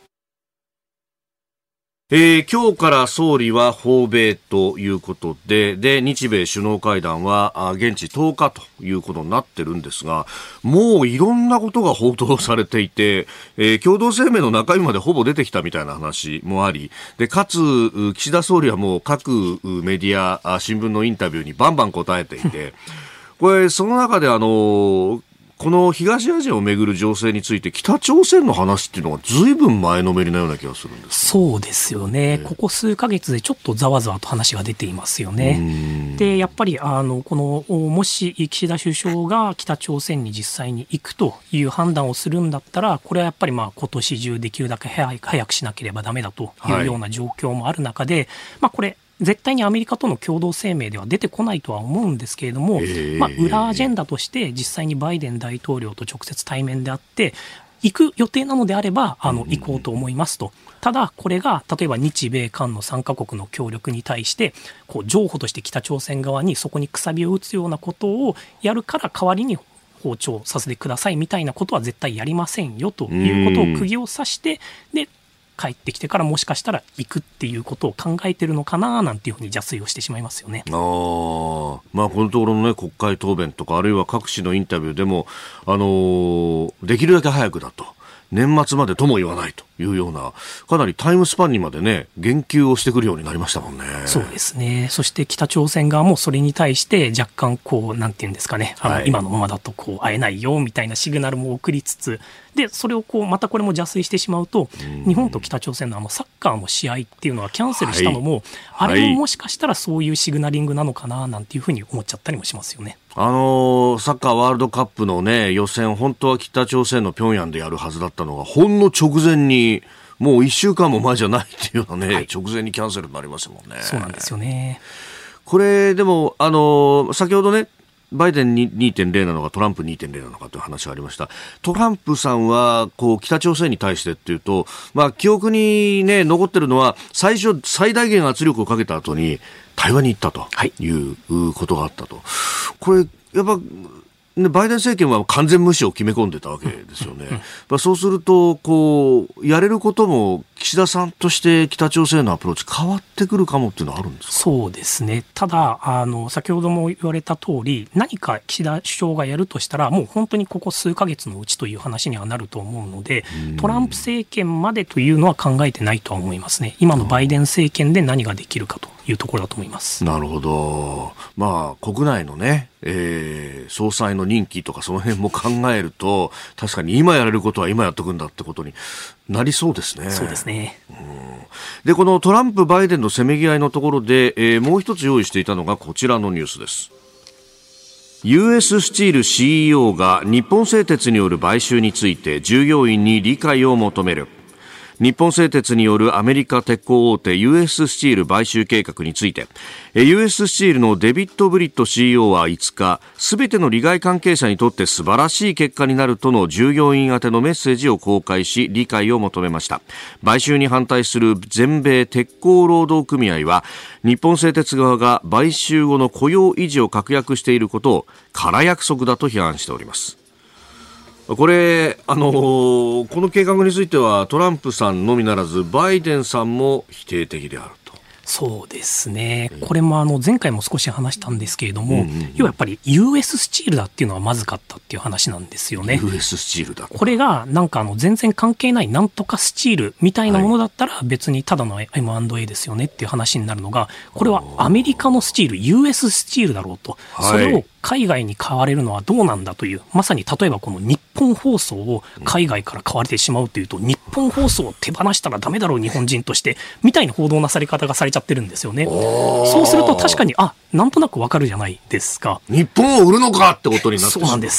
S2: えー、今日から総理は訪米ということで、で、日米首脳会談は現地とおかということになってるんですが、もういろんなことが報道されていて、えー、共同声明の中身までほぼ出てきたみたいな話もあり、で、かつ、岸田総理はもう各メディア、新聞のインタビューにバンバン答えていて、これ、その中であの、この東アジアをめぐる情勢について北朝鮮の話っていうのがずいぶん前のめりなような気がするんです。
S5: そうですよね、ここ数ヶ月でちょっとざわざわと話が出ていますよね。でやっぱりあのこのもし岸田首相が北朝鮮に実際に行くという判断をするんだったら、これはやっぱりまあ今年中できるだけ早く早くしなければダメだというような状況もある中で、はい、まあこれ絶対にアメリカとの共同声明では出てこないとは思うんですけれども、えーまあ、裏アジェンダとして実際にバイデン大統領と直接対面であって行く予定なのであればあの行こうと思いますと。ただこれが例えば日米韓のさんカ国の協力に対してこう譲歩として北朝鮮側にそこにくさびを打つようなことをやるから代わりに訪朝させてくださいみたいなことは絶対やりませんよということを釘を刺して、で帰ってきてからもしかしたら行くっていうことを考えてるのかななんていうふうに邪推をしてしまいますよね。
S2: あ、まあ、このところの、ね、国会答弁とかあるいは各紙のインタビューでも、あのー、できるだけ早くだと、年末までとも言わないというようなかなりタイムスパンにまでね言及をしてくるようになりましたもんね。
S5: そうですね。そして北朝鮮側もそれに対して若干こうなんていうんですかね、あの、はい、今のままだとこう会えないよみたいなシグナルも送りつつ、でそれをこうまたこれも邪推してしまうと、日本と北朝鮮のあのサッカーの試合っていうのはキャンセルしたのも、はい、あれももしかしたらそういうシグナリングなのかななんていうふうに思っちゃったりもしますよね。
S2: あのー、サッカーワールドカップの、ね、予選本当は北朝鮮の平壌でやるはずだったのがほんの直前にもういっしゅうかんも前じゃないっていうようなね、はい、直前にキャンセルになりますもんね。
S5: そうなんですよね。
S2: これでも、あのー、先ほどねバイデン にてんゼロ なのかトランプ にてんゼロ なのかという話がありました。トランプさんはこう北朝鮮に対してっていうと、まあ、記憶に、ね、残ってるのは最初最大限圧力をかけた後に対話に行ったということがあったと、はい、これやっぱバイデン政権は完全無視を決め込んでたわけですよね。うんうん、そうするとこうやれることも岸田さんとして北朝鮮のアプローチ変わってくるかもっていうのはあるんですか。
S5: そうですね。ただあの先ほども言われた通り何か岸田首相がやるとしたらもう本当にここ数ヶ月のうちという話にはなると思うので、トランプ政権までというのは考えてないとは思いますね。今のバイデン政権で何ができるかというところだと思います。
S2: なるほど。まあ国内のね、えー、総裁の任期とかその辺も考えると確かに今やれることは今やっとくんだってことになりそうですね。
S5: そうですね。
S2: うん、でこのトランプバイデンのせめぎ合いのところで、えー、もう一つ用意していたのがこちらのニュースです。 ユーエス スチール シーイーオー が日本製鉄による買収について従業員に理解を求める。日本製鉄によるアメリカ鉄鋼大手 ユーエス スチール買収計画について ユーエス スチールのデビッド・ブリット シーイーオー はいつかすべての利害関係者にとって素晴らしい結果になるとの従業員宛てのメッセージを公開し理解を求めました。買収に反対する全米鉄鋼労働組合は日本製鉄側が買収後の雇用維持を確約していることを空約束だと批判しております。これ、あのー、この計画についてはトランプさんのみならずバイデンさんも否定的であると。
S5: そうですね。これもあの前回も少し話したんですけれども、うんうんうん、要はやっぱり ユーエス スチールだっていうのはまずかったっていう話なんですよね。
S2: ユーエス スチールだ。
S5: これがなんかあの全然関係ないなんとかスチールみたいなものだったら別にただの エムアンドエー ですよねっていう話になるのが、これはアメリカのスチール ユーエス スチールだろうと、それを海外に買われるのはどうなんだという、まさに例えばこの日本放送を海外から買われてしまうというと、日本放送を手放したらダメだろう日本人としてみたいな報道なされ方がされちゃってるんですよね。そうすると確かにあなんとなくわかるじゃないですか。
S2: 日本を売るのかってことになってしまう。
S5: そうなんです。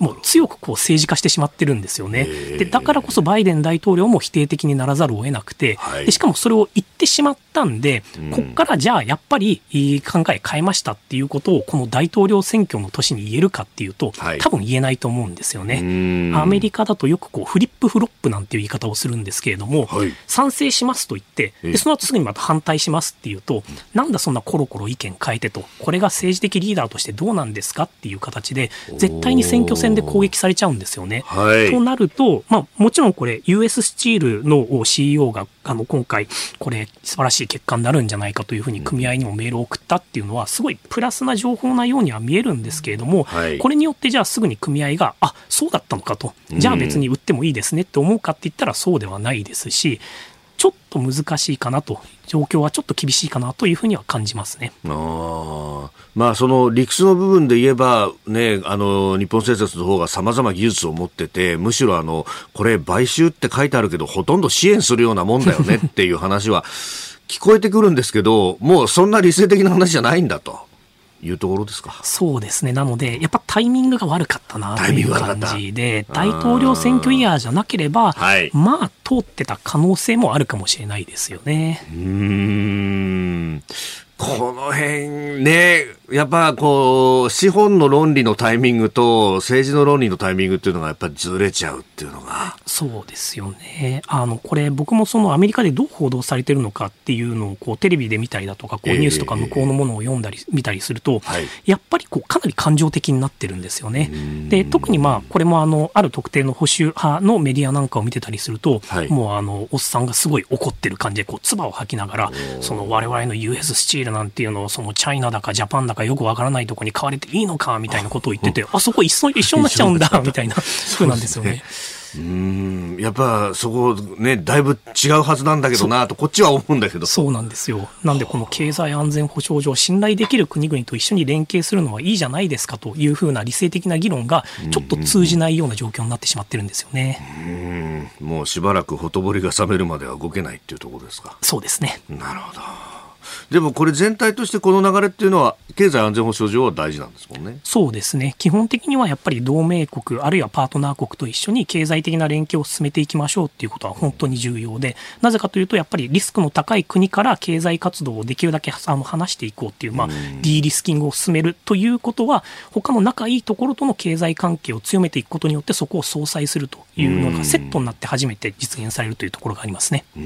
S5: もう強くこう政治化してしまってるんですよね。でだからこそバイデン大統領も否定的にならざるを得なくて、でしかもそれを言ってしまったんで、ここからじゃあやっぱり考え変えましたっていうことをこの大統領選挙の年に言えるかっていうと、多分言えないと思うんですよね。アメリカだとよくこうフリップフロップなんていう言い方をするんですけれども、はい、賛成しますと言ってでその後すぐにまた反対しますっていうと、なんだそんなコロコロ意見変えてと、これが政治的リーダーとしてどうなんですかっていう形で絶対に選挙戦で攻撃されちゃうんですよね。はい、となると、まあ、もちろんこれ ユーエス スチールの シーイーオー があの今回これ素晴らしい結果になるんじゃないかというふうに組合にもメールを送ったっていうのはすごいプラスな情報なようには見えるんですけれども、はい、これによってじゃあすぐに組合があそうだったのかと、じゃあ別に売ってもいいですねって思うかって言ったらそうではないですし、ちょっと難しいかなと、状況はちょっと厳しいかなというふうには感じますね。
S2: あ、まあ、その理屈の部分で言えば、ね、あの日本製鉄の方がさまざま技術を持ってて、むしろあのこれ買収って書いてあるけどほとんど支援するようなもんだよねっていう話は聞こえてくるんですけど、もうそんな理性的な話じゃないんだというところですか。
S5: そうですね。なのでやっぱタイミングが悪かったなという感じで、大統領選挙イヤーじゃなければ、はい、まあ通ってた可能性もあるかもしれないですよね。
S2: うーん、この辺ね、やっぱこう資本の論理のタイミングと政治の論理のタイミングっていうのがやっぱりずれちゃうっていうのが。
S5: そうですよね。あのこれ僕もそのアメリカでどう報道されてるのかっていうのをこうテレビで見たりだとか、こうニュースとか向こうのものを読んだり見たりすると、はい、やっぱりこうかなり感情的になってるんですよね。で特にまあこれもあのある特定の保守派のメディアなんかを見てたりすると、はい、もうあのおっさんがすごい怒ってる感じでこう唾を吐きながら、その我々の ユーエス スチールなんていうのをそのチャイナだかジャパンだかよくわからないところに買われていいのかみたいなことを言ってて、あそこ一緒一緒になっちゃうんだみたいな風なんですよね。
S2: うーん、やっぱそこね、だいぶ違うはずなんだけどなとこっちは思うんだけど。
S5: そうなんですよ。なんでこの経済安全保障上信頼できる国々と一緒に連携するのはいいじゃないですかというふうな理性的な議論がちょっと通じないような状況になってしまってるんですよね。
S2: うーん、もうしばらくほとぼりが冷めるまでは動けないっていうところですか。
S5: そうですね。
S2: なるほど。でもこれ全体としてこの流れっていうのは経済安全保障上は大事なんですもんね。
S5: そうですね。基本的にはやっぱり同盟国あるいはパートナー国と一緒に経済的な連携を進めていきましょうっていうことは本当に重要で、なぜかというとやっぱりリスクの高い国から経済活動をできるだけあの離していこうっていう、まあ、ディーリスキングを進めるということは他の仲いいところとの経済関係を強めていくことによってそこを相殺するというのがセットになって初めて実現されるというところがありますね。うん、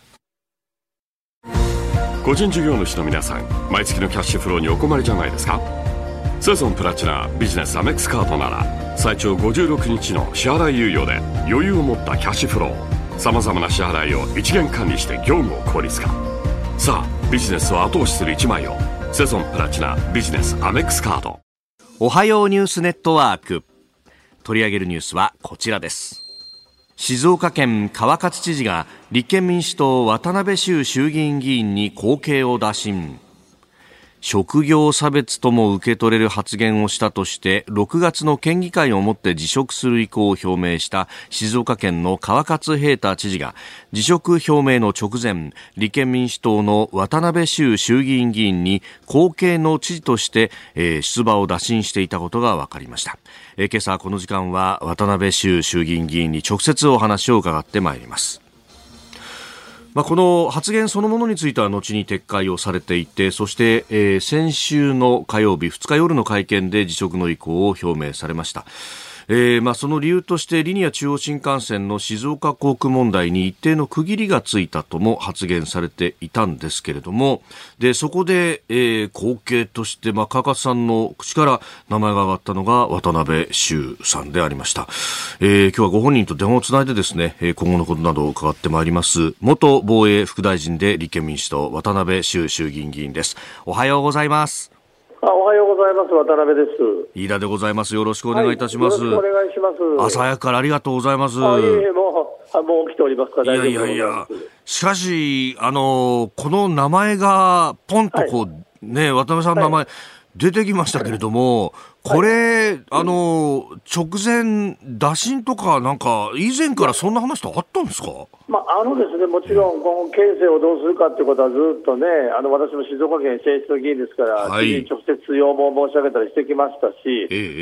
S7: 個人事業主の皆さん、毎月のキャッシュフローにお困りじゃないですか。セゾンプラチナビジネスアメックスカードなら最長ごじゅうろくにちの支払い猶予で余裕を持ったキャッシュフロー、さまざまな支払いを一元管理して業務を効率化。さあビジネスを後押しする一枚を、セゾンプラチナビジネスアメックスカード。
S2: おはようニュースネットワーク、取り上げるニュースはこちらです。静岡県川勝知事が立憲民主党渡辺周衆議院議員に後継を打診。職業差別とも受け取れる発言をしたとしてろくがつの県議会をもって辞職する意向を表明した静岡県の川勝平太知事が辞職表明の直前、立憲民主党の渡辺周衆議院議員に後継の知事として、えー、出馬を打診していたことが分かりました。えー、今朝この時間は渡辺周衆議院議員に直接お話を伺ってまいります。まあ、この発言そのものについては後に撤回をされていて、そして、えー、先週の火曜日ふつか夜の会見で辞職の意向を表明されました。えーまあ、その理由としてリニア中央新幹線の静岡工区問題に一定の区切りがついたとも発言されていたんですけれども、でそこで、えー、後継として、まあ、川勝さんの口から名前が挙がったのが渡辺周さんでありました。えー、今日はご本人と電話をつないでですね、今後のことなどを伺ってまいります元防衛副大臣で立憲民主党渡辺周衆議院議員です。おはようございます。
S8: あ、おはようございます。渡辺です。
S2: 飯田でございます。よろしくお願いいたします。
S8: はい、よろしくお願いします。
S2: 朝早くからありがとうございます。
S8: あ、いえいえ、もう、あ、もう起きておりますから大丈夫です。
S2: いやいやいや、しかし、あの、この名前がポンとこう、はい、ね、渡辺さんの名前、はい、出てきましたけれども、これ、はい、あの、直前、打診とか、なんか、以前からそんな話ってあったんですか？
S8: まあ、あのですね、もちろん、この県政をどうするかということはずっとね、あの、私も静岡県選出の議員ですから、はい、直接要望を申し上げたりしてきましたし、ええ、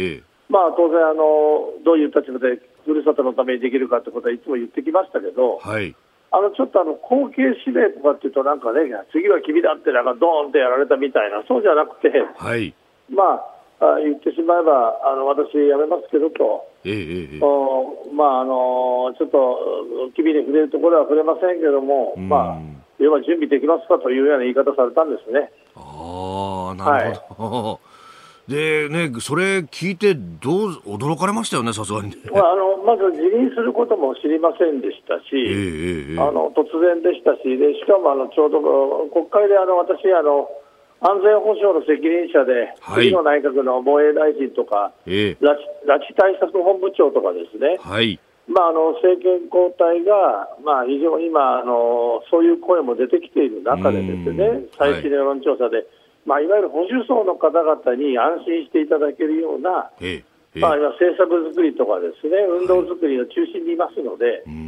S8: まあ、当然あの、どういう立場でふるさとのためにできるかということはいつも言ってきましたけど、
S2: はい、
S8: あのちょっとあの後継指名とかっていうと、なんかね、次は君だってなんかドーンってやられたみたいな、そうじゃなくて、
S2: はい、
S8: まあ、言ってしまえば、あの私、辞めますけどと、
S2: ええええ、
S8: まあ、あのちょっと君に触れるところは触れませんけども、まあ、要は準備できますかというような言い方されたんですね。
S2: ああ、なるほど。はい、でね、それ聞いてどう驚かれましたよね、さすがに、ね。
S8: まあ、あのまず辞任することも知りませんでしたし、
S2: えー、
S8: あの突然でしたし、でしかもあのちょうど国会であの私あの安全保障の責任者で、はい、次の内閣の防衛大臣とか、えー、拉致、拉致対策本部長とかですね、
S2: はい、
S8: まあ、あの政権交代が、まあ、非常に今あのそういう声も出てきている中でですね、最新の世論調査で、はい、まあ、いわゆる保守層の方々に安心していただけるような、ええまあ、今政策作りとかですね、運動作りの中心にいますので、はい、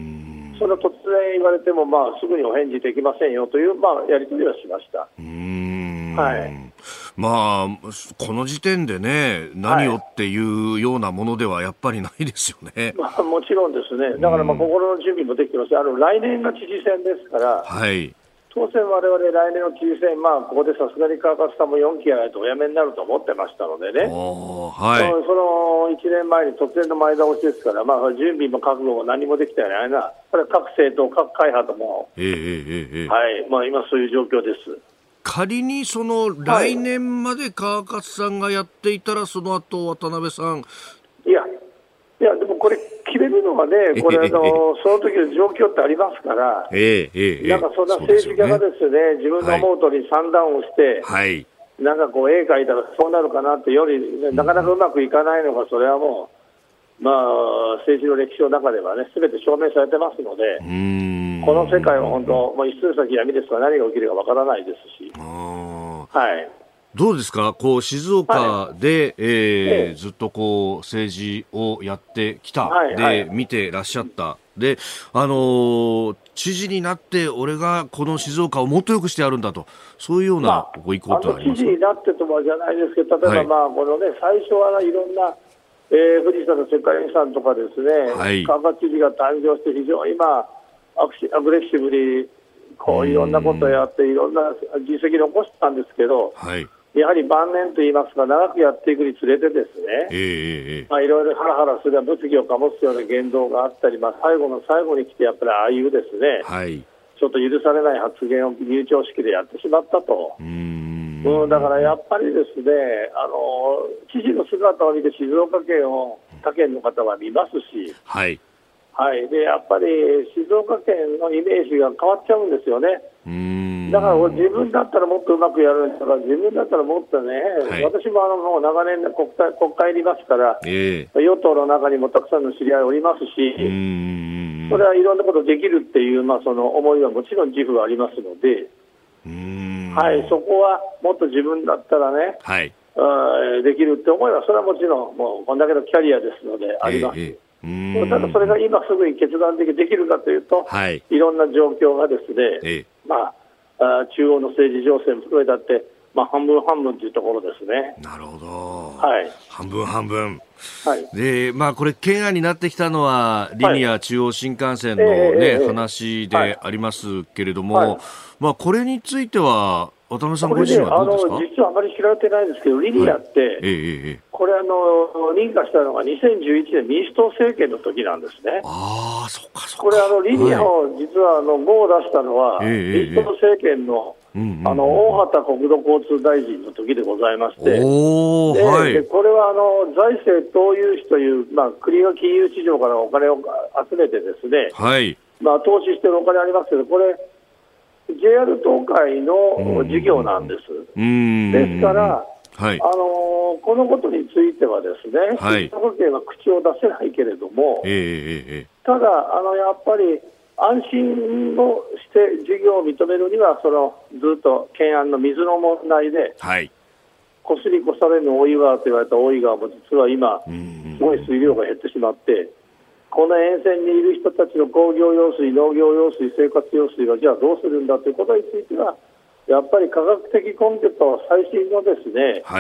S8: その突然言われても、まあ、すぐにお返事できませんよという、まあ、やり取りはしました。
S2: うーん、
S8: はい、
S2: まあ、この時点でね、何をっていうようなものではやっぱりないですよね。
S8: はい、まあ、もちろんですね、だからまあ心の準備もできてますし、あの来年が知事選ですから、はい、当選、我々来年の知事選、まあ、ここでさすがに川勝さんもよんきやらないとお辞めになると思ってましたのでね、はい、そのいちねんまえに突然の前倒しですから、まあ、準備も覚悟も何もできてないな、これは各政党、各会派とも、えーえーえーはいまあ、今、そういう状況です。
S2: 仮にその来年まで川勝さんがやっていたら、その後渡辺さん、
S8: いや、いやでもこれ、決めるのはね、これあの、その時の状況ってありますから、えーえー、なんかそんな政治家がですね、自分の思う通り算段をして、はい、なんかこう、絵描いたらそうなるかなってより、ね、なかなかうまくいかないのが、それはもう、まあ、政治の歴史の中ではね、すべて証明されてますので、うーんこの世界は本当、まあ、一寸先闇ですから何が起きるかわからないですし。はい、
S2: どうですか、こう静岡で、はい、えーえー、ずっとこう政治をやってきた、はい、で、はい、見てらっしゃった、で、あのー、知事になって俺がこの静岡をもっと良くしてやるんだと、そういうようなご意向ってありますか。
S8: 知事になってとはじゃないですけど、例えば、まあ、このね、最初はいろんな、えー、富士山の世界遺産とかですね、はい、川勝知事が誕生して非常に今アクシアグレッシブにこういろんなことをやっていろんな実績を残したんですけど、はい、やはり晩年といいますか長くやっていくにつれてですね、えーまあ、いろいろハラハラする物議を醸すような言動があったり、まあ、最後の最後に来てやっぱりああいうですね、はい、ちょっと許されない発言を入庁式でやってしまったと。うーん、うん、だからやっぱりですね、あの知事の姿を見て静岡県を他県の方は見ますし、はいはい、でやっぱり静岡県のイメージが変わっちゃうんですよね。うーん、だから自分だったらもっとうまくやるんだから、自分だったらもっとね、はい、私もあのもう長年国会、国会にいますから、えー、与党の中にもたくさんの知り合いおりますし、うーん、それはいろんなことできるっていう、まあ、その思いはもちろん自負はありますので、うーん、はい、そこはもっと自分だったらね、はい、できるって思いはそれはもちろんもうこんだけのキャリアですのであります。えーえーただそれが今すぐに決断でき、できるかというと、はい、いろんな状況がですね、ええまあ、中央の政治情勢も含めたって、まあ、半分半分というところですね。
S2: なるほど、
S8: はい、
S2: 半分半分、はい、でまあ、これ懸案になってきたのはリニア中央新幹線の、ねはいえー、話でありますけれども、はいはい、まあ、これについては渡辺さんご自身はどうですか。
S8: これ、ね、あの実はあまり知られてないんですけど、リニアって、はいえー、これあの認可したのがにせんじゅういちねん民主党政権の時なんですね。
S2: ああ、そっかそっか。
S8: これあのリニアを実はあの号を出したのは、はい、民主党政権の、えー、あの大畑国土交通大臣の時でございまして、おで、はい、でこれはあの財政投融資という、まあ、国が金融市場からお金を集めてですね、はいまあ、投資してるお金ありますけど、これジェイアール 東海の事業なんです。うんですから、はいあのー、このことについてはですね、静岡県は口を出せないけれども、えー、ただあのやっぱり安心をして事業を認めるにはそのずっと懸案の水の問題で、はい、こすりこされる大井川と言われた大井川も実は今すごい水量が減ってしまって、この沿線にいる人たちの工業用水、農業用水、生活用水はじゃあどうするんだということについてはやっぱり科学的根拠と最新のですね、はいえ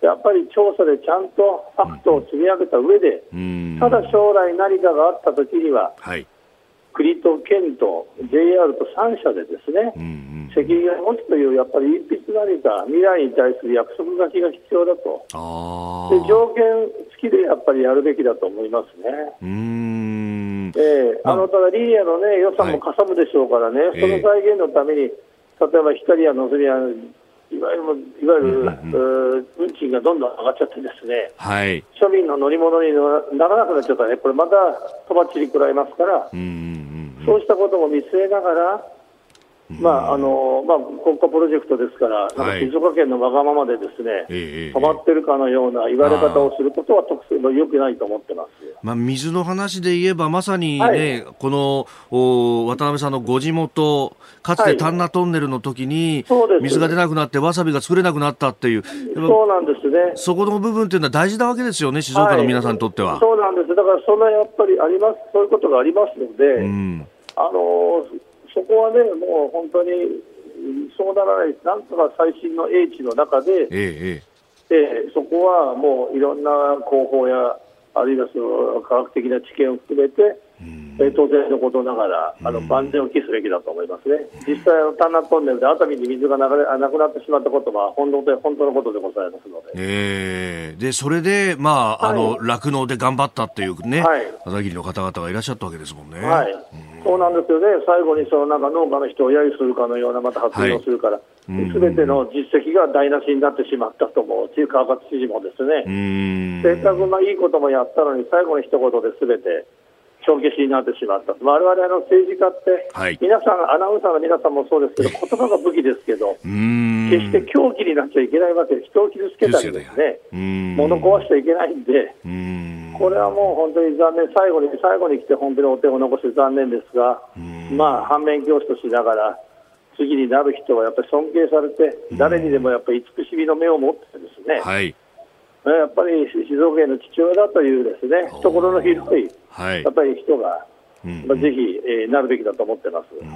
S8: やっぱり調査でちゃんとファクトを積み上げた上で、うん、ただ将来何かがあったときには、はい、国と県と ジェイアール とさん社でですね、うんうん、責任を持つというやっぱり一筆何か未来に対する約束書きが必要だと。あで条件付きでやっぱりやるべきだと思いますね。うーん、えー、あのただリニアの、ね、予算もかさむでしょうからね、はい、その財源のために、例えば光やのぞみやいわゆる、いわゆる、うんうん、運賃がどんどん上がっちゃってですね、はい、庶民の乗り物にならなくなっちゃったらね、これまたとばっちり食らいますから、うんうんうん、そうしたことも見据えながら、まああのまあ、国家プロジェクトですから、なんか静岡県のわがままでですね、止まってるかのような言われ方をすることは特性の良くないと思ってます。
S2: まあ、水の話で言えばまさに、ね、はい、この渡辺さんのご地元、かつて丹那トンネルの時に、はい、水が出なくなってわさびが作れなくなったっていう、
S8: そうなんですね。
S2: そこの部分っていうのは大事なわけですよね、静岡の皆さんにとっては。
S8: はい、そうなんです。だからそんなやっぱりあります、そういうことがありますので、うん、あのそこはね、もう本当にそうならない、なんとか最新の英知の中で、ええええ、そこはもういろんな広報や、あるいはその科学的な知見を含めて、え当然のことながらあの万全を期すべきだと思いますね。実際、丹那トンネルで熱海に水が流れなくなってしまったことは本当で本当のことでございますので、
S2: えー、でそれでまあ、はい、あの酪農で頑張ったっていうね、はい、片桐の方々がいらっしゃったわけですもんね。
S8: はい、うん、そうなんですよね。最後にそのなんか農家の人を揶揄するかのようなまた発言をするから、すべ、はい、ての実績が台無しになってしまったと思うという川勝知事もですね、うーん、せっかくまあいいこともやったのに最後に一言ですべて帳消しになってしまった。我々の政治家って、はい、皆さんアナウンサーの皆さんもそうですけど言葉が武器ですけど、うーん、決して狂気になっちゃいけないわけで、人を傷つけたりですね、物壊しちゃいけないんで、うーん、これはもう本当に残念。最後に最後に来て本当にお手を残して残念ですが、まあ反面教師としながら次になる人はやっぱり尊敬されて、誰にでもやっぱり慈しみの目を持ってですね、はい、やっぱり静岡県の父親だというですね、懐の広い、はい、やっぱり人が、うんうん、ぜひ、えー、なるべきだと思ってます。うん、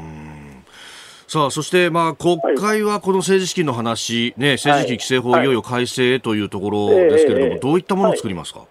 S2: さあそして、まあ、国会はこの政治資金の話、ね、政治資金規正法いよいよ改正というところですけれども、はい、どういったものを作りますか。はい、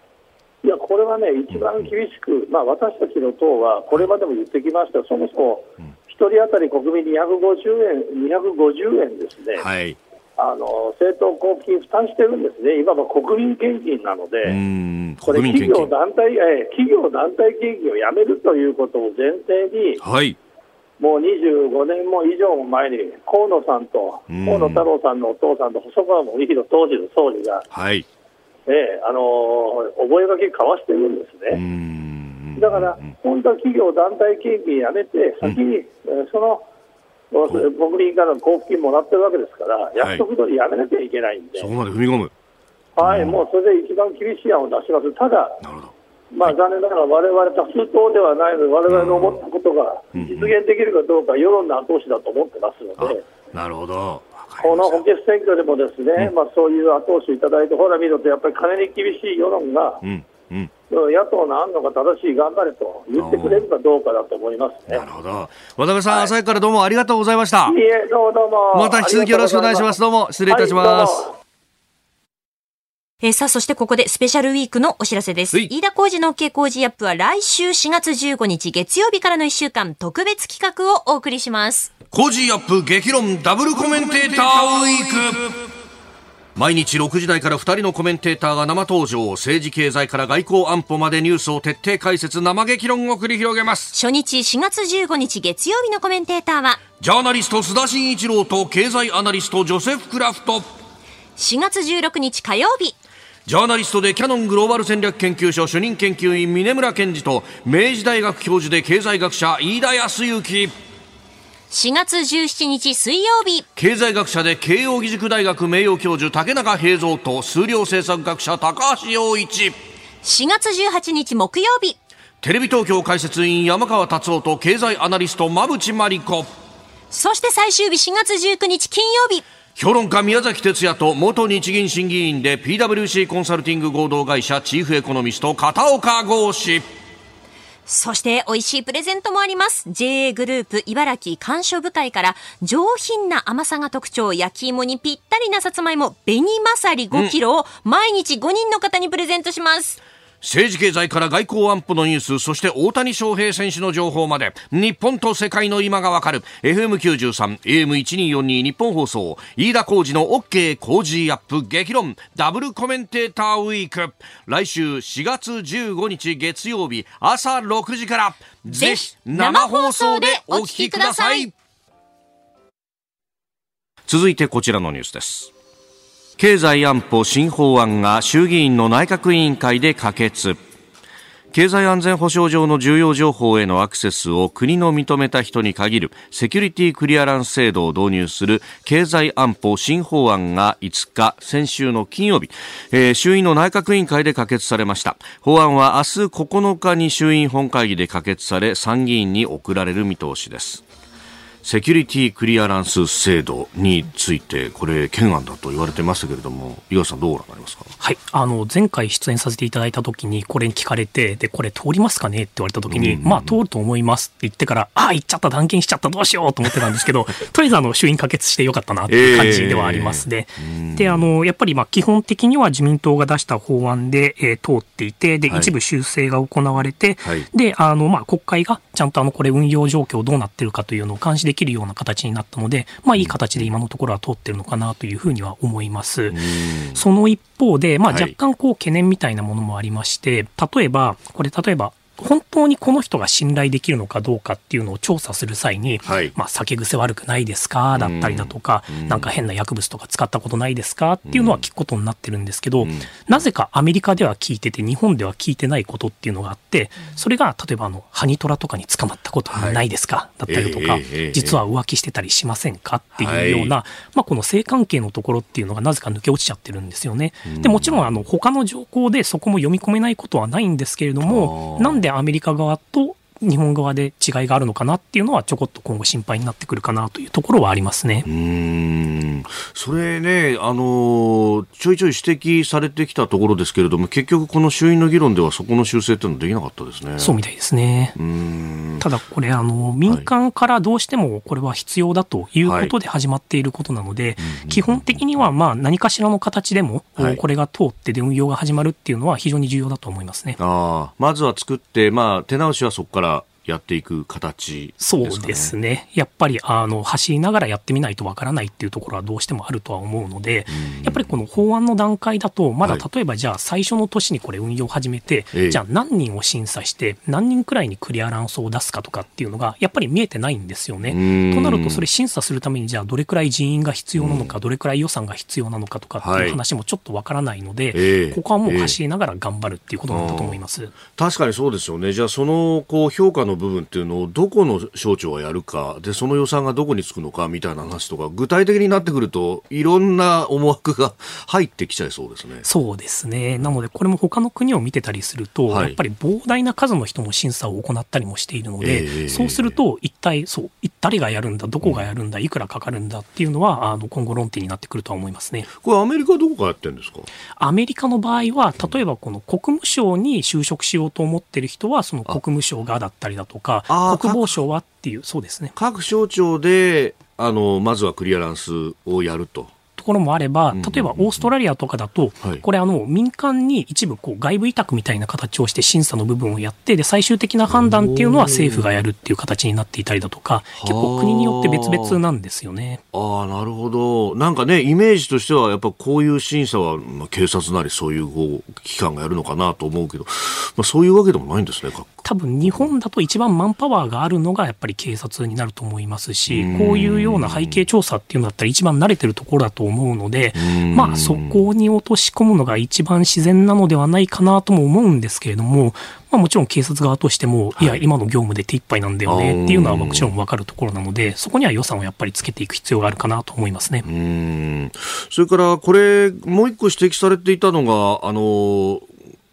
S8: いやこれはね、一番厳しく、まあ、私たちの党はこれまでも言ってきましたが、そもそもひとり当たり国民にひゃくごじゅうえん、にひゃくごじゅうえんですね、はい、あの政党交付金負担してるんですね。いわば国民献金なので、うーん、これ企業団体、え企業団体献金をやめるということを前提に、はい、もうにじゅうごねんも以上も前に河野さんと河野太郎さんのお父さんと細川護熙当時の総理が、はい、えあの覚書交わしてるんですね。うーん、だから本当は企業団体献金やめて先に、うん、その国民からの交付金もらってるわけですから、約束通りやめなきゃいけないんで、
S2: はい、そこまで踏み込む、
S8: はい、もうそれで一番厳しい案を出します。ただ、まあ、残念ながら我々多数党ではないので、我々の思ったことが実現できるかどうか、世論の後押しだと思ってますので、
S2: なるほど、
S8: この補欠選挙でもですね、うん、まあ、そういう後押しいただいて、ほら見るとやっぱり金に厳しい世論が、うんうん、野党の案のが正しい、頑張れと言ってくれるかどうかだと思いますね。
S2: なるほど。渡辺さん、はい、朝からどうもありがとうございました。
S8: いいえ、どうもどうも。
S2: また引き続きよろしくお願いします。どうも失礼いたします。はい、
S3: えー、さあ、そしてここでスペシャルウィークのお知らせです。飯田浩司の OK 工事アップは来週しがつじゅうごにち月曜日からのいっしゅうかん特別企画をお送りします。
S6: 工事アップ激論ダブルコメンテーターウィーク。毎日ろくじ台からふたりのコメンテーターが生登場。政治経済から外交安保までニュースを徹底解説、生激論を繰り広げます。
S3: 初日しがつじゅうごにち月曜日のコメンテーターは
S6: ジャーナリスト須田慎一郎と経済アナリストジョセフ・クラフト。
S3: しがつじゅうろくにち火曜日、
S6: ジャーナリストでキヤノングローバル戦略研究所主任研究員峯村健二と明治大学教授で経済学者飯田康之。
S3: しがつじゅうしちにち水曜日、
S6: 経済学者で慶應義塾大学名誉教授竹中平蔵と数量政策学者高橋洋一。
S3: しがつじゅうはちにち木曜日、
S6: テレビ東京解説委員山川達夫と経済アナリスト馬淵真理子。
S3: そして最終日しがつじゅうくにち金曜日、
S6: 評論家宮崎哲也と元日銀審議員で ピーダブリューシー コンサルティング合同会社チーフエコノミスト片岡剛志。
S3: そして美味しいプレゼントもあります。 ジェーエー グループ茨城甘藷部隊から上品な甘さが特徴、焼き芋にぴったりなさつまいも紅まさりごキロを毎日ごにんの方にプレゼントします。
S6: 政治経済から外交安保のニュース、そして大谷翔平選手の情報まで、日本と世界の今がわかる エフエムきゅうじゅうさん エーエムせんにひゃくよんじゅうに 日本放送、飯田浩司の OK 工事アップ激論ダブルコメンテーターウィーク、来週しがつじゅうごにち月曜日朝ろくじからぜひ生放送でお聞きください。
S2: 続いてこちらのニュースです。経済安保新法案が衆議院の内閣委員会で可決。経済安全保障上の重要情報へのアクセスを国の認めた人に限るセキュリティクリアランス制度を導入する経済安保新法案がいつか、先週の金曜日、えー、衆院の内閣委員会で可決されました。法案は明日ここのかに衆院本会議で可決され、参議院に送られる見通しです。セキュリティクリアランス制度について、これ懸案だと言われてましたけれども、井川さんどうご覧になりますか？
S5: はい、あの前回出演させていただいた時にこれに聞かれて、でこれ通りますかねって言われた時に、うんうん、まあ通ると思いますって言ってから、ああ言っちゃった、断言しちゃった、どうしようと思ってたんですけどとりあえずあの衆院可決してよかったなっていう感じではありますね、えー、であのやっぱりまあ基本的には自民党が出した法案で、えー、通っていて、で、はい、一部修正が行われて、はい、であのまあ国会がちゃんとあのこれ運用状況どうなってるかというのを監視できるような形になったので、まあいい形で今のところは通ってるのかなというふうには思います。その一方で、まあ、若干こう懸念みたいなものもありまして、例えばこれ例えば本当にこの人が信頼できるのかどうかっていうのを調査する際に、はい、まあ、酒癖悪くないですかだったりだとか、うん、なんか変な薬物とか使ったことないですかっていうのは聞くことになってるんですけど、うん、なぜかアメリカでは聞いてて日本では聞いてないことっていうのがあって、それが例えばあのハニトラとかに捕まったことないですか、はい、だったりとか、えーえー、実は浮気してたりしませんかっていうような、はい、まあ、この性関係のところっていうのがなぜか抜け落ちちゃってるんですよね。うん、でもちろんあの他の条項でそこも読み込めないことはないんですけれども、なんでアメリカ側と日本側で違いがあるのかなっていうのはちょこっと今後心配になってくるかなというところはありますね。
S2: うーん、それね、あのちょいちょい指摘されてきたところですけれども、結局この衆院の議論ではそこの修正っていうのはできなかったですね。
S5: そうみたいですね。うーん、ただこれあの民間からどうしてもこれは必要だということで始まっていることなので、はい、基本的にはまあ何かしらの形でもこれが通ってで運用が始まるっていうのは非常に重要だと思いますね。
S2: あ、まずは作って、まあ、手直しはそこからやっていく形ですかね。
S5: そうですね。やっぱりあの走りながらやってみないとわからないっていうところはどうしてもあるとは思うので、やっぱりこの法案の段階だとまだ例えばじゃあ最初の年にこれ運用を始めて、はい、じゃあ何人を審査して何人くらいにクリアランスを出すかとかっていうのがやっぱり見えてないんですよね。となるとそれ審査するためにじゃあどれくらい人員が必要なのか、どれくらい予算が必要なのかとかっていう話もちょっとわからないので、はい、ここはもう走りながら頑張るっていうことなんだと思います。えー、
S2: 確かにそうですよね。じゃあそのこう評価の部分っていうのをどこの省庁がやるかで、その予算がどこにつくのかみたいな話とか具体的になってくるといろんな思惑が入ってきちゃいそうですね。
S5: そうですね。なのでこれも他の国を見てたりすると、はい、やっぱり膨大な数の人の審査を行ったりもしているので、えー、そうすると一体そう誰がやるんだ、どこがやるんだ、いくらかかるんだっていうのはあの今後論点になってくるとは思いますね。
S2: これアメリカどこがやってるんですか？
S5: アメリカの場合は例えばこの国務省に就職しようと思っている人はその国務省がだったりだとか、国防省はっていう、そうですね。
S2: 各省庁であのまずはクリアランスをやると。
S5: ところもあれば、例えばオーストラリアとかだと、これあの民間に一部こう外部委託みたいな形をして審査の部分をやって、で最終的な判断っていうのは政府がやるっていう形になっていたりだとか、結構国によって別々なんですよね。
S2: ああ、なるほど。なんかね、イメージとしてはやっぱこういう審査は、まあ、警察なりそういうこう機関がやるのかなと思うけど、まあ、そういうわけでもないんですね。
S5: 多分日本だと一番マンパワーがあるのがやっぱり警察になると思いますし、こういうような背景調査っていうのだったら一番慣れてるところだと思うので、まあそこに落とし込むのが一番自然なのではないかなとも思うんですけれども、まあ、もちろん警察側としても、いや今の業務で手一杯なんだよねっていうのはもちろん分かるところなので、そこには予算をやっぱりつけていく必要があるかなと思いますね。
S2: うーん、それからこれもう一個指摘されていたのが、あの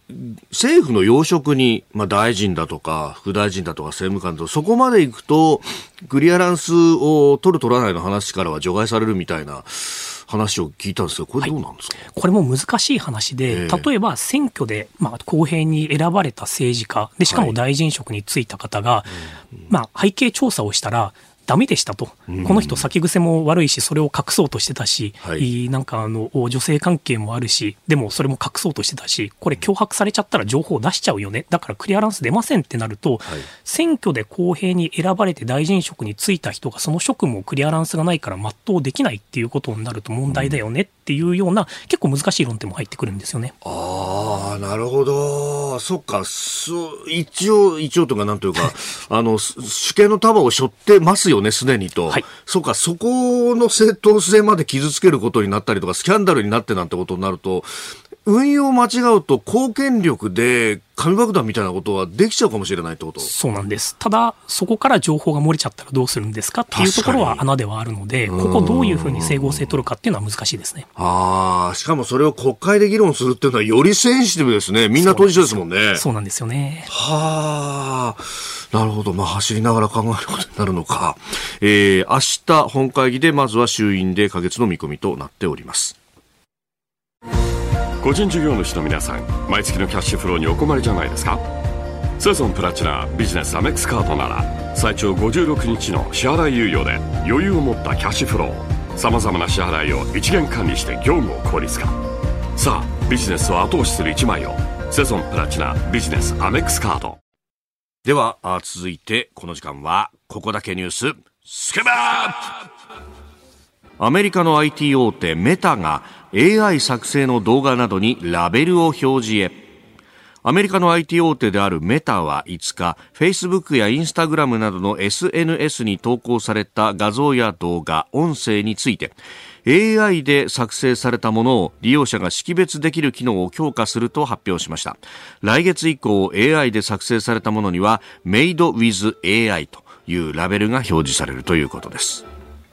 S2: 政府の要職に、まあ、大臣だとか副大臣だとか政務官だとかそこまで行くとクリアランスを取る取らないの話からは除外されるみたいな話を聞いたんですけど、これどうなんですか？はい、これも
S5: 難しい話で、えー、例えば選挙で、まあ、公平に選ばれた政治家で、しかも大臣職に就いた方が、はい、まあ、背景調査をしたらダメでしたと、うん、この人先癖も悪いしそれを隠そうとしてたし、はい、なんかあの女性関係もあるしでもそれも隠そうとしてたしこれ脅迫されちゃったら情報を出しちゃうよね、だからクリアランス出ませんってなると、はい、選挙で公平に選ばれて大臣職に就いた人がその職務をクリアランスがないから全うできないっていうことになると問題だよねっていうような、うん、結構難しい論点も入ってくるんですよね。
S2: ああ、なるほど。そっか、そ一応一応とかなんというかあの主権の束を背負ってますよねすでにと、はい、そうか、そこの正当性まで傷つけることになったりとかスキャンダルになってなんてことになると運用を間違うと公権力で紙爆弾みたいなことはできちゃうかもしれないってこと。
S5: そうなんです。ただそこから情報が漏れちゃったらどうするんですかっていうところは穴ではあるので、ここどういうふうに整合性取るかっていうのは難しいですね。
S2: ああ、しかもそれを国会で議論するっていうのはよりセンシティブですね。みんな当事者ですもんね。
S5: そうなんですよね。
S2: はあ、なるほど。まあ走りながら考えることになるのか。えー、明日本会議でまずは衆院で可決の見込みとなっております。
S7: 個人事業主の皆さん、毎月のキャッシュフローにお困りじゃないですか？セゾンプラチナビジネスアメックスカードなら最長ごじゅうろくにちの支払い猶予で余裕を持ったキャッシュフロー、さまざまな支払いを一元管理して業務を効率化。さあビジネスを後押しする一枚を、セゾンプラチナビジネスアメックスカード。
S2: では続いてこの時間はここだけニューススケバー。アメリカの アイティー 大手メタが エーアイ 作成の動画などにラベルを表示へ。アメリカの アイティー 大手であるメタはいつか Facebook や Instagram などの エスエヌエス に投稿された画像や動画、音声について エーアイ で作成されたものを利用者が識別できる機能を強化すると発表しました。来月以降 エーアイ で作成されたものには Made with エーアイ というラベルが表示されるということです。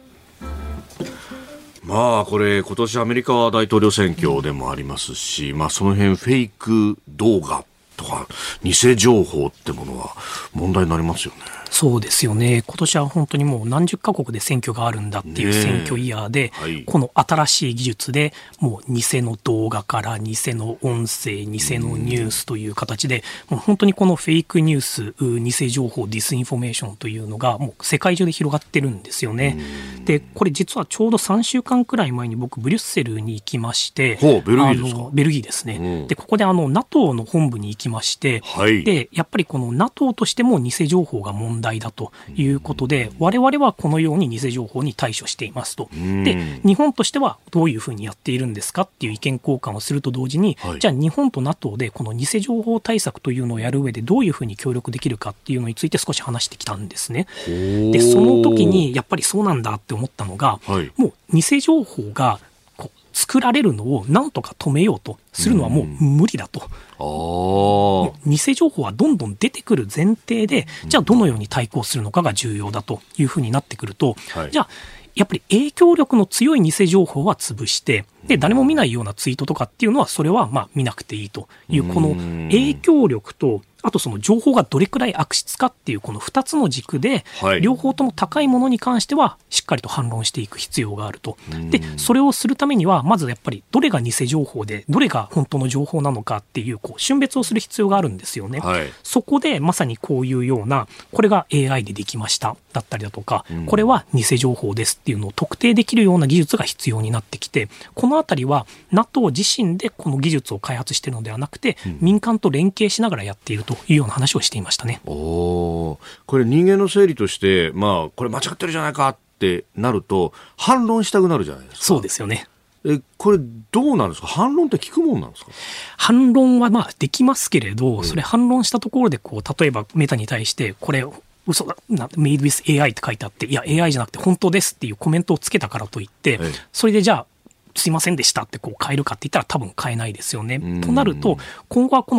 S2: まあこれ今年アメリカは大統領選挙でもありますし、まあその辺フェイク動画とか偽情報ってものは問題になりますよね。
S5: そうですよね。今年は本当にもう何十カ国で選挙があるんだっていう選挙イヤーで、はい、この新しい技術でもう偽の動画から偽の音声、偽のニュースという形で、もう本当にこのフェイクニュース、偽情報、ディスインフォメーションというのがもう世界中で広がってるんですよね。で、これ実はちょうどさんしゅうかんくらい前に僕ブリュッセルに行きまして、
S2: ほう、ベルギーですか？
S5: あのベルギーですね。で、ここであの NATO の本部に行きまして、はい、で、やっぱりこの NATO としても偽情報が問題だということで、我々はこのように偽情報に対処していますと。で、日本としてはどういうふうにやっているんですかっていう意見交換をすると同時に、はい、じゃあ日本と NATO でこの偽情報対策というのをやる上でどういうふうに協力できるかっていうのについて少し話してきたんですね。で、その時にやっぱりそうなんだって思ったのが、はい、もう偽情報がこう作られるのをなんとか止めようとするのはもう無理だと。もう偽情報はどんどん出てくる前提で、じゃあどのように対抗するのかが重要だというふうになってくると、はい、じゃあやっぱり影響力の強い偽情報は潰して、で誰も見ないようなツイートとかっていうのはそれはまあ見なくていいという、この影響力とあとその情報がどれくらい悪質かっていうこのふたつの軸で、はい、両方とも高いものに関してはしっかりと反論していく必要があると。でそれをするためにはまずやっぱりどれが偽情報でどれが本当の情報なのかっていうこう峻別をする必要があるんですよね。はい、そこでまさにこういうようなこれが エーアイ でできましただったりだとか、これは偽情報ですっていうのを特定できるような技術が必要になってきて、このあたりは NATO 自身でこの技術を開発しているのではなくて、うん、民間と連携しながらやっているというような話をしていましたね。
S2: おこれ人間の整理として、まあ、これ間違ってるじゃないかってなると反論したくなるじゃないですか。
S5: そうですよね。
S2: えこれどうなんですか？反論って聞くもんなんですか？
S5: 反論はまあできますけれど、それ反論したところでこう例えばメタに対してこれ嘘だな Made with エーアイ って書いてあって、いや エーアイ じゃなくて本当ですっていうコメントをつけたからといって、それでじゃあすいませんでしたってこう変えるかって言ったら多分変えないですよね。となると今後はこのプラッ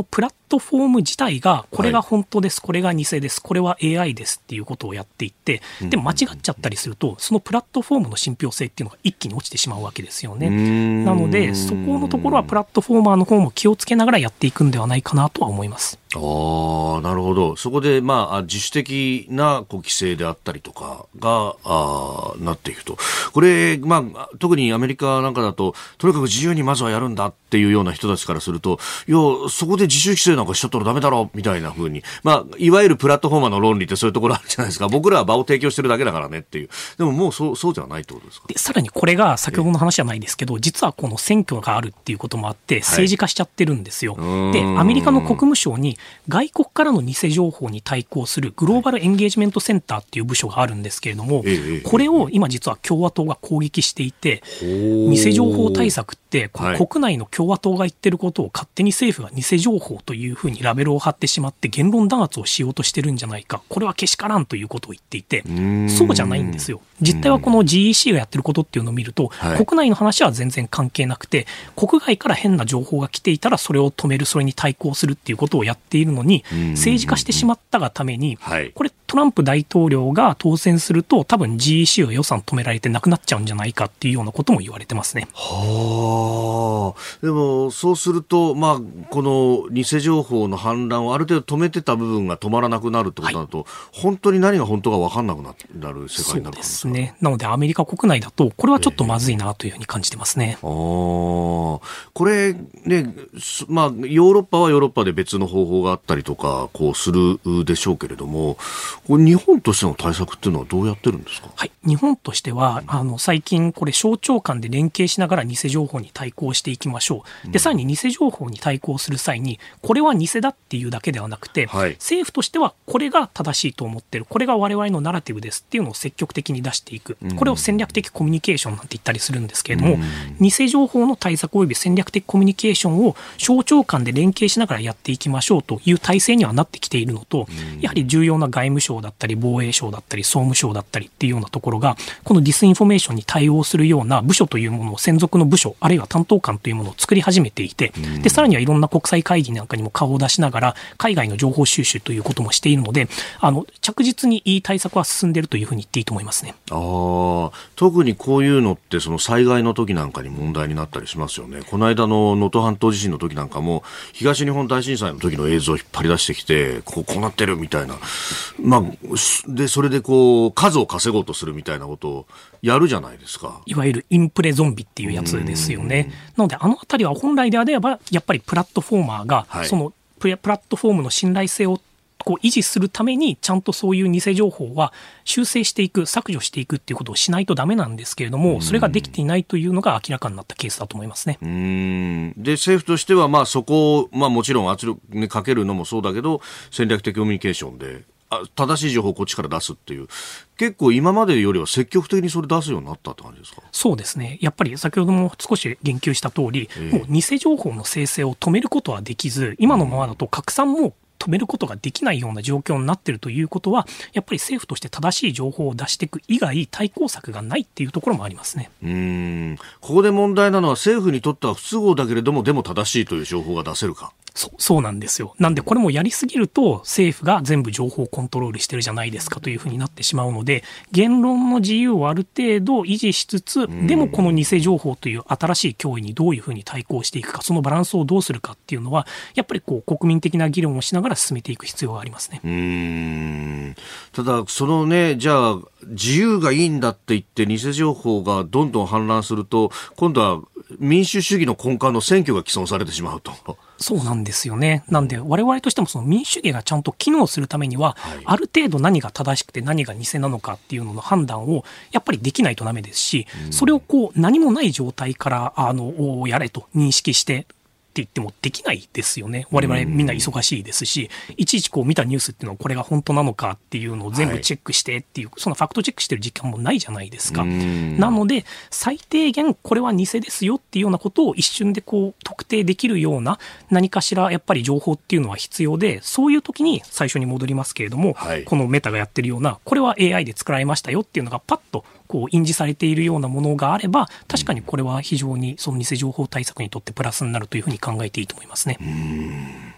S5: トフォーム自体がこれが本当です、はい、これが偽です、これは エーアイ ですっていうことをやっていって、で間違っちゃったりするとそのプラットフォームの信憑性っていうのが一気に落ちてしまうわけですよね。なのでそこのところはプラットフォーマーの方も気をつけながらやっていくんではないかなとは思います。
S2: ああ、なるほど。そこで、まあ、自主的なこう規制であったりとかがあなっていくと、これ、まあ、特にアメリカなんかだととにかく自由にまずはやるんだっていうような人たちからすると、いやそこで自主規制なんかしちゃったらダメだろみたいな風に、まあ、いわゆるプラットフォーマーの論理ってそういうところあるじゃないですか。僕らは場を提供してるだけだからねっていう。でももうそう、そうじゃないってことですか。
S5: でさらにこれが先ほどの話じゃないですけど、実はこの選挙があるっていうこともあって政治化しちゃってるんですよ、はい、でアメリカの国務省に外国からの偽情報に対抗するグローバルエンゲージメントセンターっていう部署があるんですけれども、これを今実は共和党が攻撃していて、偽情報対策って国内の共和党が言ってることを勝手に政府が偽情報というふうにラベルを貼ってしまって言論弾圧をしようとしてるんじゃないか、これはけしからんということを言っていて、そうじゃないんですよ。実態はこの ジーイーシー がやってることっていうのを見ると、はい、国内の話は全然関係なくて、国外から変な情報が来ていたらそれを止める、それに対抗するっていうことをやっているのに、政治化してしまったがために、はい、これトランプ大統領が当選すると多分 ジーイーシー は予算止められてなくなっちゃうんじゃないかっていうようなことも言われてますね。
S2: はあ、でもそうすると、まあ、この偽情報の氾濫をある程度止めてた部分が止まらなくなるってことだと、はい、本当に何が本当か分かんなくなる世界になるんですか。
S5: そうですね。なのでアメリカ国内だとこれはちょっとまずいなというふうに感じてますね。
S2: えー、あこれね、まあ、ヨーロッパはヨーロッパで別の方法があったりとかこうするでしょうけれども、これ日本としての対策っていうのはどうやってるんですか。
S5: はい、日本としてはあの最近これ省庁間で連携しながら偽情報に対抗していきましょう。でさらに偽情報に対抗する際にこれは偽だっていうだけではなくて、はい、政府としてはこれが正しいと思ってる、これが我々のナラティブですっていうのを積極的に出していく、これを戦略的コミュニケーションなんて言ったりするんですけれども、偽情報の対策及び戦略的コミュニケーションを省庁間で連携しながらやっていきましょうという体制にはなってきているのと、やはり重要な外務省だったり防衛省だったり総務省だったりっていうようなところがこのディスインフォメーションに対応するような部署というものを専属の部署あるいは担当官というものを作り始めていて、でさらにはいろんな国際会議なんかにも顔を出しながら海外の情報収集ということもしているので、あの着実にいい対策は進んでいるというふうに言っていいと思いますね。
S2: あ特にこういうのってその災害の時なんかに問題になったりしますよね。この間の能登半島地震の時なんかも東日本大震災の時の映像を引っ張り出してきてこう、こうなってるみたいな、まあ、でそれでこう数を稼ごうとするみたいなことをやるじゃないですか。
S5: いわゆるインプレゾンビっていうやつですよね。なのであのあたりは本来であればやっぱりプラットフォーマーが、はい、そのプラットフォームの信頼性をこう維持するためにちゃんとそういう偽情報は修正していく、削除していくっていうことをしないとダメなんですけれども、それができていないというのが明らかになったケースだと思いますね。
S2: うーんで政府としてはまあそこを、まあ、もちろん圧力にかけるのもそうだけど戦略的コミュニケーションで正しい情報をこっちから出すっていう、結構今までよりは積極的にそれ出すようになったって感じですか。
S5: そうですね。やっぱり先ほども少し言及した通り、えー、もう偽情報の生成を止めることはできず、今のままだと拡散も止めることができないような状況になっているということは、やっぱり政府として正しい情報を出していく以外対抗策がないっていうところもありますね。
S2: うーんここで問題なのは政府にとっては不都合だけれどもでも正しいという情報が出せるか。
S5: そう、そうなんですよ。なんでこれもやりすぎると政府が全部情報をコントロールしてるじゃないですかというふうになってしまうので、言論の自由をある程度維持しつつ、でもこの偽情報という新しい脅威にどういうふうに対抗していくか、そのバランスをどうするかっていうのはやっぱりこう国民的な議論をしながら進めていく必要がありますね。
S2: うーんただそのね、じゃあ自由がいいんだって言って偽情報がどんどん氾濫すると今度は民主主義の根幹の選挙が毀損されてしまうと。
S5: そうなんですよね。なんで我々としてもその民主主義がちゃんと機能するためには、はい、ある程度何が正しくて何が偽なのかっていうのの判断をやっぱりできないとダメですし、うん、それをこう何もない状態からあのやれと認識してって言ってもできないですよね。我々みんな忙しいですし、いちいちこう見たニュースっていうのはこれが本当なのかっていうのを全部チェックしてっていう、はい、そのファクトチェックしてる時間もないじゃないですか。なので最低限これは偽ですよっていうようなことを一瞬でこう特定できるような何かしらやっぱり情報っていうのは必要で、そういう時に最初に戻りますけれども、はい、このメタがやってるようなこれは エーアイ で作られましたよっていうのがパッとこう印字されているようなものがあれば、確かにこれは非常にその偽情報対策にとってプラスになるというふうに考えていいと思いますね。
S2: うーん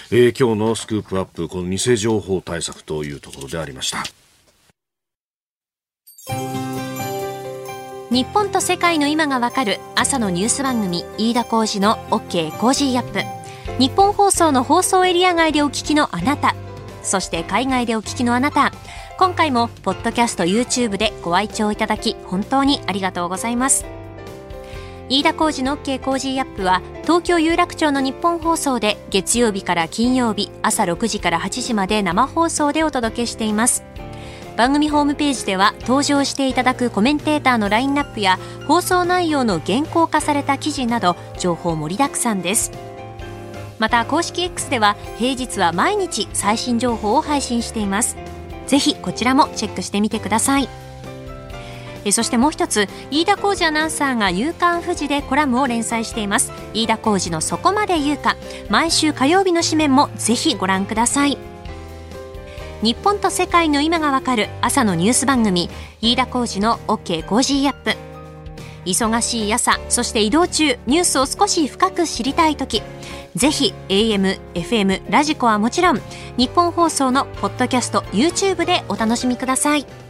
S2: えー、今日のスクープアップ、この偽情報対策というところでありました。
S3: 日本と世界の今がわかる朝のニュース番組、飯田浩司の OK コージーアップ。日本放送の放送エリア外でお聞きのあなた、そして海外でお聞きのあなた、今回もポッドキャスト YouTube でご愛聴いただき本当にありがとうございます。飯田浩司の OK コージーアップは東京有楽町の日本放送で月曜日から金曜日朝ろくじからはちじまで生放送でお届けしています。番組ホームページでは登場していただくコメンテーターのラインナップや放送内容の原稿化された記事など情報盛りだくさんです。また公式 X では平日は毎日最新情報を配信しています。ぜひこちらもチェックしてみてください。えそしてもう一つ、飯田浩司アナウンサーが夕刊フジでコラムを連載しています。飯田浩司のそこまで言うか、毎週火曜日の紙面もぜひご覧ください。日本と世界の今がわかる朝のニュース番組、飯田浩司の OK コージーアップ。忙しい朝、そして移動中、ニュースを少し深く知りたいとき、ぜひ エーエム、エフエム、ラジコはもちろん日本放送のポッドキャスト YouTube でお楽しみください。